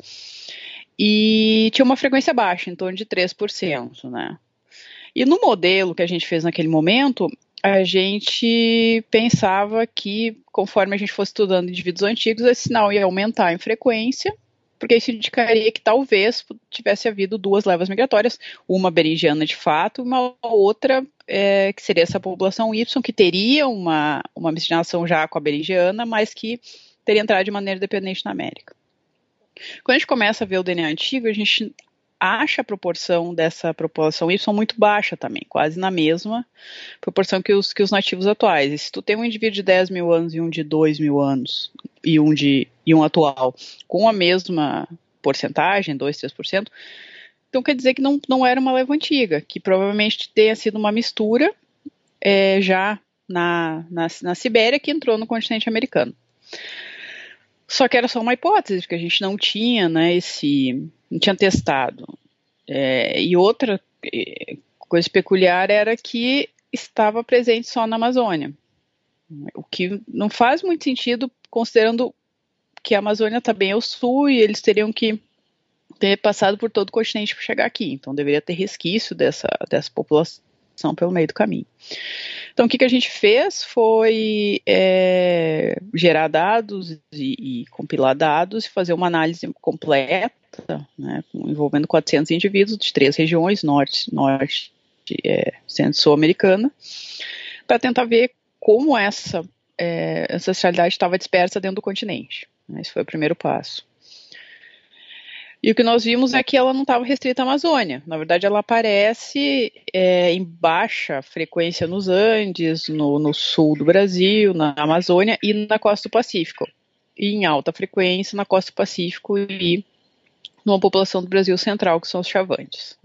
[SPEAKER 5] e tinha uma frequência baixa, em torno de três por cento, né? E no modelo que a gente fez naquele momento, a gente pensava que, conforme a gente fosse estudando indivíduos antigos, esse sinal ia aumentar em frequência, porque isso indicaria que talvez tivesse havido duas levas migratórias, uma beringiana de fato, e uma outra é, que seria essa população Y, que teria uma, uma miscigenação já com a beringiana, mas que teria entrado de maneira dependente na América. Quando a gente começa a ver o D N A antigo, a gente acha a proporção dessa população Y muito baixa também, quase na mesma proporção que os, que os nativos atuais. E se tu tem um indivíduo de dez mil anos e um de dois mil anos e um, de, e um atual com a mesma porcentagem, dois, três por cento, então quer dizer que não, não era uma leva antiga, que provavelmente tenha sido uma mistura é, já na, na, na Sibéria que entrou no continente americano. Só que era só uma hipótese, porque a gente não tinha, né, esse, não tinha testado. É, e outra coisa peculiar era que estava presente só na Amazônia, o que não faz muito sentido, considerando que a Amazônia está bem ao sul e eles teriam que ter passado por todo o continente para chegar aqui, então deveria ter resquício dessa, dessa população pelo meio do caminho. Então, o que, que a gente fez foi é, gerar dados e, e compilar dados e fazer uma análise completa, né, envolvendo quatrocentos indivíduos de três regiões, norte, norte é, centro sul-americana, para tentar ver como essa é, ancestralidade estava dispersa dentro do continente. Esse foi o primeiro passo. E o que nós vimos é que ela não estava restrita à Amazônia. Na verdade, ela aparece é, em baixa frequência nos Andes, no, no sul do Brasil, na Amazônia e na costa do Pacífico. E em alta frequência na costa do Pacífico e numa população do Brasil central, que são os Chavantes.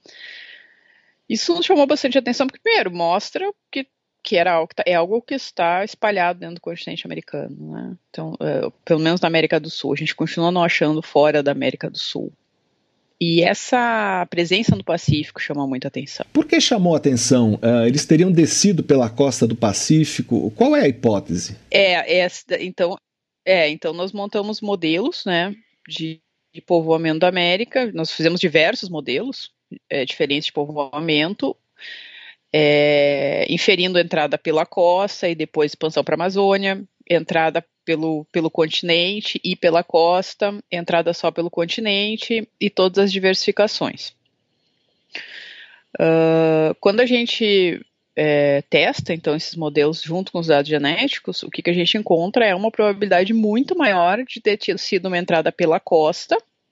[SPEAKER 5] Isso nos chamou bastante atenção, porque, primeiro, mostra que que era algo, é algo que está espalhado dentro do continente americano, né? Então, uh, pelo menos na América do Sul, a gente continua não achando fora da América do Sul. E essa presença no Pacífico chama muita atenção.
[SPEAKER 1] Por que chamou a atenção? Uh, eles teriam descido pela costa do Pacífico? Qual é a hipótese?
[SPEAKER 5] É, essa, então, é, então nós montamos modelos, né, de, de povoamento da América, nós fizemos diversos modelos é, diferentes de povoamento, É, inferindo entrada pela costa e depois expansão para a Amazônia, entrada pelo, pelo continente e pela costa, entrada só pelo continente e todas as diversificações. Uh, quando a gente é, testa então esses modelos junto com os dados genéticos, o que, que a gente encontra é uma probabilidade muito maior de ter tido sido uma entrada pela costa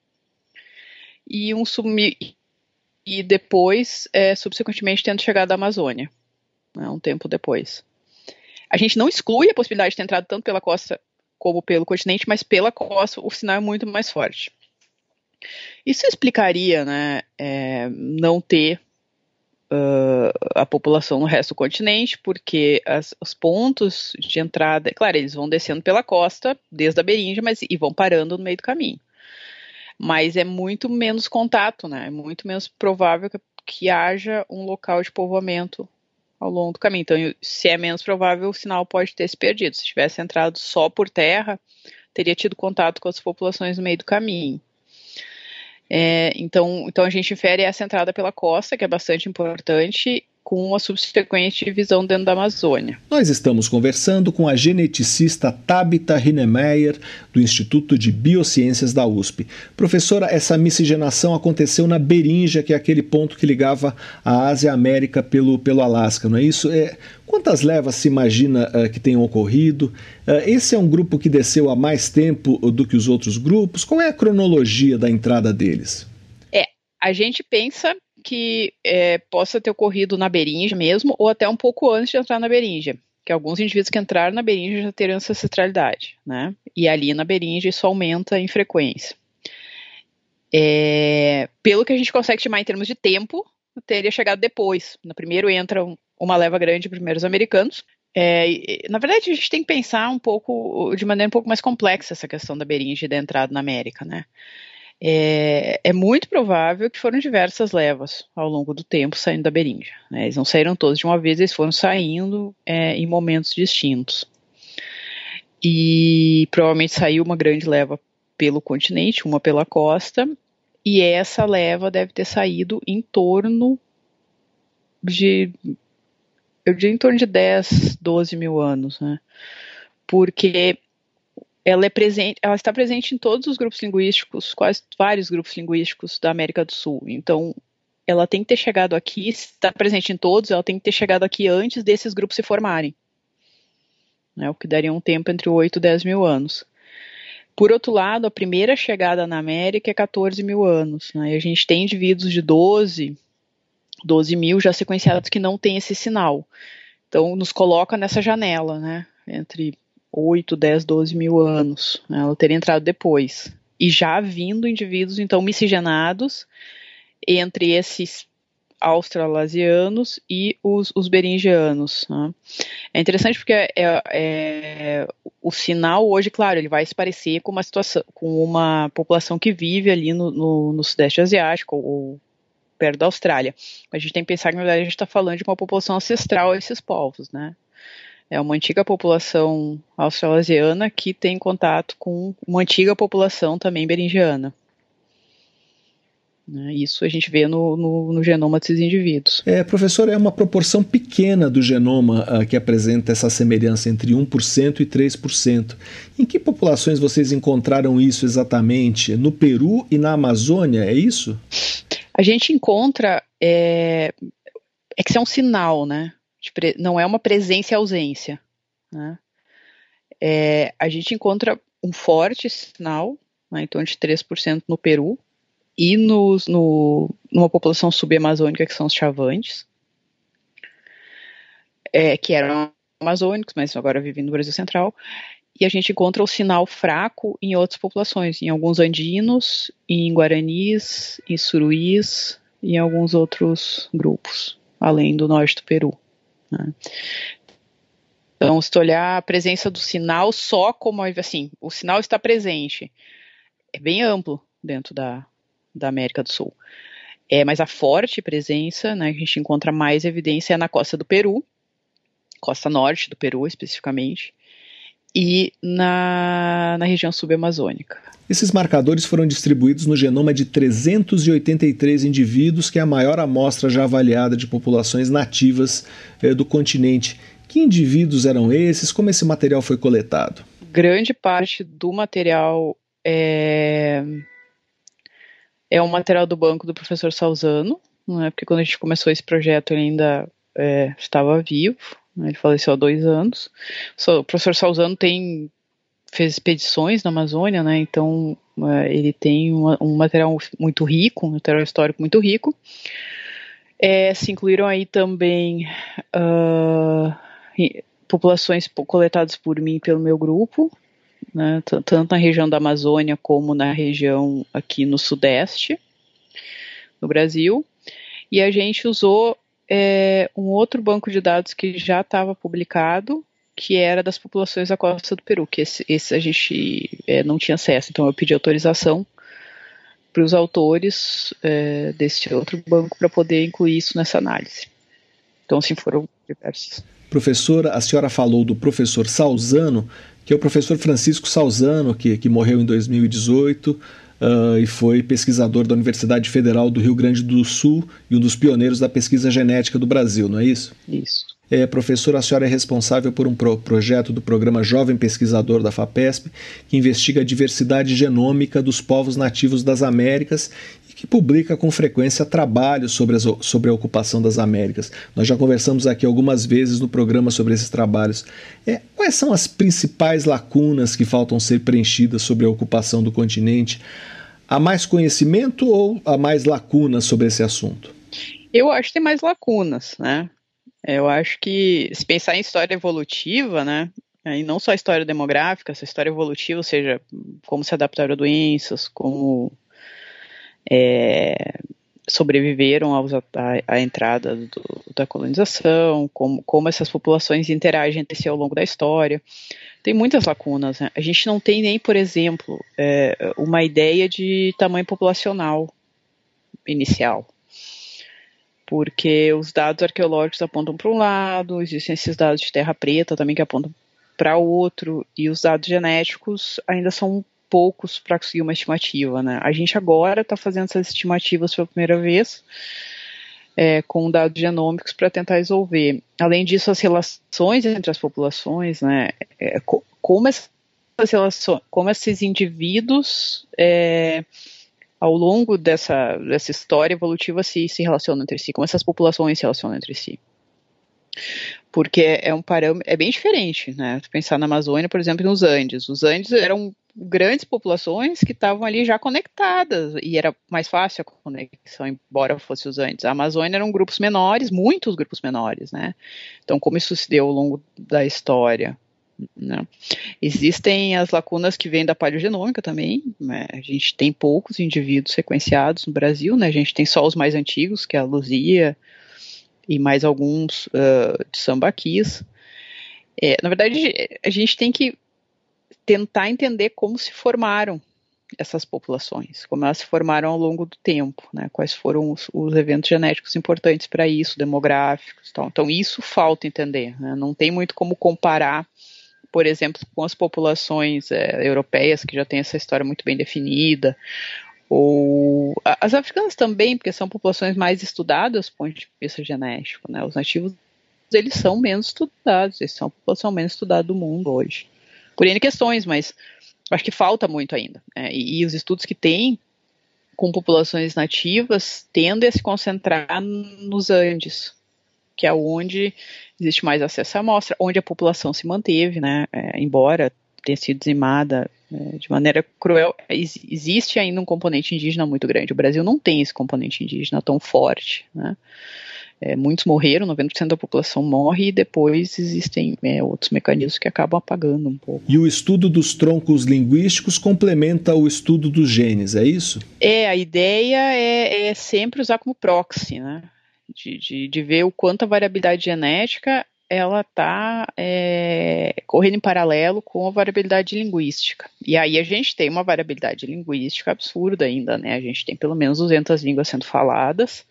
[SPEAKER 5] e um sumi e depois, é, subsequentemente, tendo chegado à Amazônia, né, um tempo depois. A gente não exclui a possibilidade de ter entrado tanto pela costa como pelo continente, mas pela costa o sinal é muito mais forte. Isso explicaria, né, é, não ter uh, a população no resto do continente, porque as, os pontos de entrada, claro, eles vão descendo pela costa, desde a Beríngia, mas, e vão parando no meio do caminho. Mas é muito menos contato, né? É muito menos provável que, que haja um local de povoamento ao longo do caminho. Então, se é menos provável, o sinal pode ter se perdido. Se tivesse entrado só por terra, teria tido contato com as populações no meio do caminho. É, então, então, a gente infere essa entrada pela costa, que é bastante importante, com a subsequente divisão dentro da Amazônia.
[SPEAKER 1] Nós estamos conversando com a geneticista Tabita Hinemeyer, do Instituto de Biociências da U S P. Professora, essa miscigenação aconteceu na Beríngia, que é aquele ponto que ligava a Ásia e a América pelo, pelo Alasca, não é isso? É, quantas levas se imagina uh, que tenham ocorrido? Uh, esse é um grupo que desceu há mais tempo do que os outros grupos? Qual é a cronologia da entrada deles?
[SPEAKER 5] É, a gente pensa que é, possa ter ocorrido na Beríngia mesmo, ou até um pouco antes de entrar na Beríngia, que alguns indivíduos que entraram na Beríngia já teriam essa ancestralidade, né? E ali na Beríngia isso aumenta em frequência. É, pelo que a gente consegue estimar em termos de tempo, teria chegado depois. No primeiro entra um, uma leva grande de primeiros americanos. É, e, na verdade, a gente tem que pensar um pouco, de maneira um pouco mais complexa, essa questão da Beríngia e da entrada na América, né? É, é muito provável que foram diversas levas ao longo do tempo saindo da Beringia, né? Eles não saíram todos de uma vez, eles foram saindo é, em momentos distintos. E provavelmente saiu uma grande leva pelo continente, uma pela costa, e essa leva deve ter saído em torno de, eu diria em torno de dez, doze mil anos, né? Porque ela, é presente, ela está presente em todos os grupos linguísticos, quase vários grupos linguísticos da América do Sul. Então, ela tem que ter chegado aqui, se está presente em todos, ela tem que ter chegado aqui antes desses grupos se formarem, né? O que daria um tempo entre oito e dez mil anos. Por outro lado, a primeira chegada na América é catorze mil anos, né? E a gente tem indivíduos de doze, doze mil já sequenciados que não têm esse sinal. Então, nos coloca nessa janela, né? Entre oito, dez, doze mil anos. Né? Ela teria entrado depois. E já vindo indivíduos, então, miscigenados entre esses australasianos e os, os beringianos. Né? É interessante porque é, é, o sinal hoje, claro, ele vai se parecer com uma situação, com uma população que vive ali no, no, no Sudeste Asiático ou perto da Austrália. A gente tem que pensar que, na verdade, a gente está falando de uma população ancestral a esses povos, né? É uma antiga população australasiana que tem contato com uma antiga população também beringiana. Isso a gente vê no, no, no genoma desses indivíduos.
[SPEAKER 1] É, professor, é uma proporção pequena do genoma uh, que apresenta essa semelhança entre um por cento e três por cento. Em que populações vocês encontraram isso exatamente? No Peru e na Amazônia, é isso?
[SPEAKER 5] A gente encontra, é, é que isso é um sinal, né? Pre, não é uma presença e ausência, né? É, a gente encontra um forte sinal, né, em torno de três por cento no Peru, e nos, no, numa população subamazônica que são os chavantes, é, que eram amazônicos, mas agora vivem no Brasil Central, e a gente encontra o sinal fraco em outras populações, em alguns andinos, em guaranis, em suruís e em alguns outros grupos, além do norte do Peru. Né? Então, se tu olhar a presença do sinal só como, assim, o sinal está presente, é bem amplo dentro da da América do Sul. É, mas a forte presença, né, que a gente encontra mais evidência é na costa do Peru, costa norte do Peru especificamente, e na, na região subamazônica.
[SPEAKER 1] Esses marcadores foram distribuídos no genoma de trezentos e oitenta e três indivíduos, que é a maior amostra já avaliada de populações nativas eh, do continente. Que indivíduos eram esses? Como esse material foi coletado?
[SPEAKER 5] Grande parte do material é... É um material do banco do professor Salzano, né, porque quando a gente começou esse projeto ele ainda é, estava vivo, né, ele faleceu há dois anos. O professor Salzano tem, fez expedições na Amazônia, né, então é, ele tem uma, um material muito rico, um material histórico muito rico. É, se incluíram aí também uh, populações coletadas por mim e pelo meu grupo, né, t- tanto na região da Amazônia como na região aqui no Sudeste, no Brasil, e a gente usou é, um outro banco de dados que já estava publicado, que era das populações da costa do Peru, que esse, esse a gente é, não tinha acesso, então eu pedi autorização para os autores é, desse outro banco para poder incluir isso nessa análise. Então, assim, foram diversos.
[SPEAKER 1] Professora, a senhora falou do professor Salzano, que é o professor Francisco Salzano, que, que morreu em dois mil e dezoito uh, e foi pesquisador da Universidade Federal do Rio Grande do Sul e um dos pioneiros da pesquisa genética do Brasil, não é isso?
[SPEAKER 5] Isso.
[SPEAKER 1] É, professora, a senhora é responsável por um pro- projeto do programa Jovem Pesquisador da FAPESP, que investiga a diversidade genômica dos povos nativos das Américas e que publica com frequência trabalhos sobre, as, sobre a ocupação das Américas. Nós já conversamos aqui algumas vezes no programa sobre esses trabalhos. É, quais são as principais lacunas que faltam ser preenchidas sobre a ocupação do continente? Há mais conhecimento ou há mais lacunas sobre esse assunto?
[SPEAKER 5] Eu acho que tem mais lacunas, né? Eu acho que, se pensar em história evolutiva, né, e não só a história demográfica, essa história evolutiva, ou seja, como se adaptar a doenças, como é, sobreviveram aos, à, à entrada do, da colonização, como, como essas populações interagem entre si ao longo da história. Tem muitas lacunas, né? A gente não tem nem, por exemplo, é, uma ideia de tamanho populacional inicial, porque os dados arqueológicos apontam para um lado, existem esses dados de terra preta também que apontam para outro, e os dados genéticos ainda são poucos para conseguir uma estimativa, né? A gente agora está fazendo essas estimativas pela primeira vez, é, com dados genômicos para tentar resolver. Além disso, as relações entre as populações, né? É, como, essas relações, como esses indivíduos, é, ao longo dessa, dessa história evolutiva, se, se relacionam entre si, como essas populações se relacionam entre si. Porque é um parâmetro, é bem diferente, né? Pensar na Amazônia, por exemplo, e nos Andes. Os Andes eram grandes populações que estavam ali já conectadas, e era mais fácil a conexão, embora fosse os Andes. A Amazônia eram grupos menores, muitos grupos menores, né? Então, como isso se deu ao longo da história, né? Existem as lacunas que vêm da paleogenômica também, né? A gente tem poucos indivíduos sequenciados no Brasil, né? A gente tem só os mais antigos, que é a Luzia, e mais alguns uh, de sambaquis. É, na verdade, a gente tem que tentar entender como se formaram essas populações, como elas se formaram ao longo do tempo, né? Quais foram os, os eventos genéticos importantes para isso, demográficos, tal. Então isso falta entender, né? Não tem muito como comparar, por exemplo, com as populações é, europeias, que já têm essa história muito bem definida, ou as africanas também, porque são populações mais estudadas do ponto de vista genético, né? Os nativos, eles são menos estudados, eles são a população menos estudada do mundo hoje, por N questões, mas acho que falta muito ainda, né? e, e os estudos que tem com populações nativas tendem a se concentrar nos Andes, que é onde existe mais acesso à amostra, onde a população se manteve, né? É, embora tenha sido dizimada é, de maneira cruel, ex- existe ainda um componente indígena muito grande. O Brasil não tem esse componente indígena tão forte, né? É, muitos morreram, noventa por cento da população morre, e depois existem é, outros mecanismos que acabam apagando um pouco.
[SPEAKER 1] E o estudo dos troncos linguísticos complementa o estudo dos genes, é isso?
[SPEAKER 5] É, a ideia é, é sempre usar como proxy, né? De, de, de ver o quanto a variabilidade genética ela está é, correndo em paralelo com a variabilidade linguística. E aí a gente tem uma variabilidade linguística absurda ainda, né? A gente tem pelo menos duzentas línguas sendo faladas.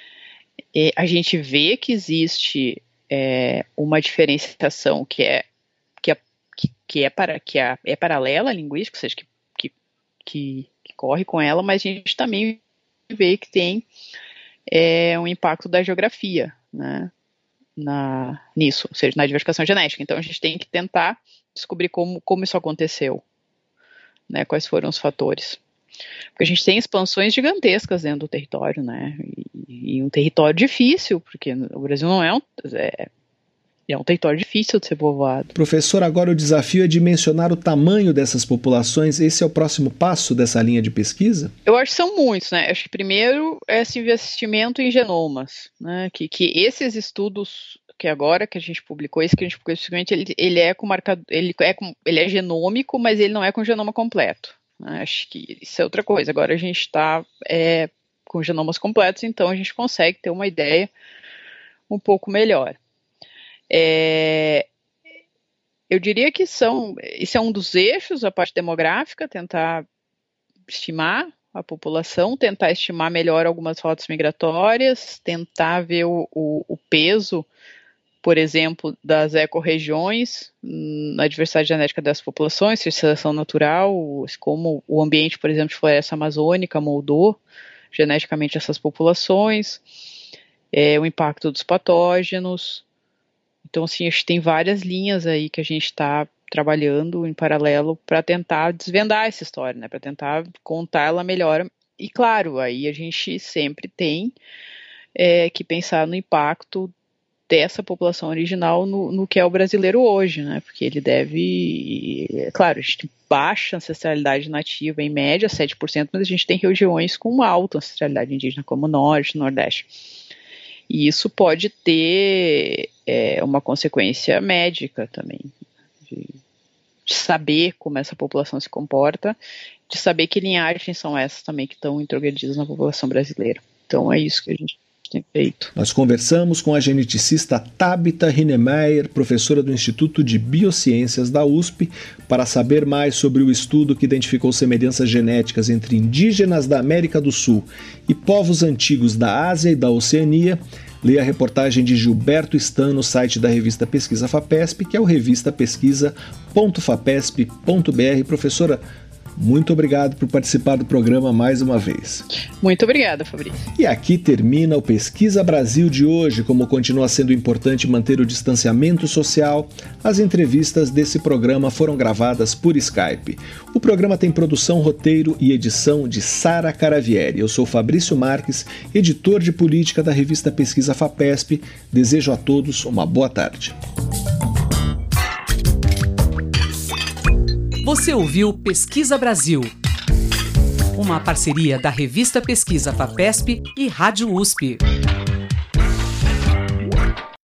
[SPEAKER 5] E a gente vê que existe é, uma diferenciação que é, que é, que, que é, para, que é, é paralela à linguística, ou seja, que, que, que, que corre com ela, mas a gente também vê que tem é, um impacto da geografia, né, na, nisso, ou seja, na diversificação genética. Então a gente tem que tentar descobrir como, como isso aconteceu, né, quais foram os fatores. Porque a gente tem expansões gigantescas dentro do território, né? E, e um território difícil, porque o Brasil não é um, é, é um território difícil de ser povoado.
[SPEAKER 1] Professor, agora o desafio é dimensionar o tamanho dessas populações. Esse é o próximo passo dessa linha de pesquisa?
[SPEAKER 5] Eu acho que são muitos, né? Acho que primeiro é esse investimento em genomas, né? Que, que esses estudos que agora que a gente publicou, esse que a gente publicou, ele, ele é com marcador, ele é com, ele é genômico, mas ele não é com genoma completo. Acho que isso é outra coisa. Agora a gente está é, com genomas completos, então a gente consegue ter uma ideia um pouco melhor. É, eu diria que são, isso é um dos eixos, a parte demográfica, tentar estimar a população, tentar estimar melhor algumas rotas migratórias, tentar ver o, o, o peso, por exemplo, das ecorregiões na diversidade genética das populações, se seleção natural, como o ambiente, por exemplo, de floresta amazônica moldou geneticamente essas populações, é, o impacto dos patógenos. Então, assim, acho que tem várias linhas aí que a gente está trabalhando em paralelo para tentar desvendar essa história, né, para tentar contar ela melhor. E, claro, aí a gente sempre tem é, que pensar no impacto dessa população original no, no que é o brasileiro hoje, né? Porque ele deve, é claro, a gente tem baixa ancestralidade nativa, em média sete por cento, mas a gente tem regiões com alta ancestralidade indígena, como o Norte, Nordeste. E isso pode ter é, uma consequência médica também, de, de saber como essa população se comporta, de saber que linhagens são essas também que estão introgredidas na população brasileira. Então é isso que a gente tem feito.
[SPEAKER 1] Nós conversamos com a geneticista Tabita Hinemeyer, professora do Instituto de Biociências da U S P, para saber mais sobre o estudo que identificou semelhanças genéticas entre indígenas da América do Sul e povos antigos da Ásia e da Oceania. Leia a reportagem de Gilberto Stan no site da revista Pesquisa FAPESP, que é o revista pesquisa ponto fapesp ponto b r. Professora, muito obrigado por participar do programa mais uma vez.
[SPEAKER 5] Muito obrigada, Fabrício.
[SPEAKER 1] E aqui termina o Pesquisa Brasil de hoje. Como continua sendo importante manter o distanciamento social, as entrevistas desse programa foram gravadas por Skype. O programa tem produção, roteiro e edição de Sara Caravieri. Eu sou Fabrício Marques, editor de política da revista Pesquisa FAPESP. Desejo a todos uma boa tarde.
[SPEAKER 2] Você ouviu Pesquisa Brasil, uma parceria da revista Pesquisa FAPESP e Rádio U S P.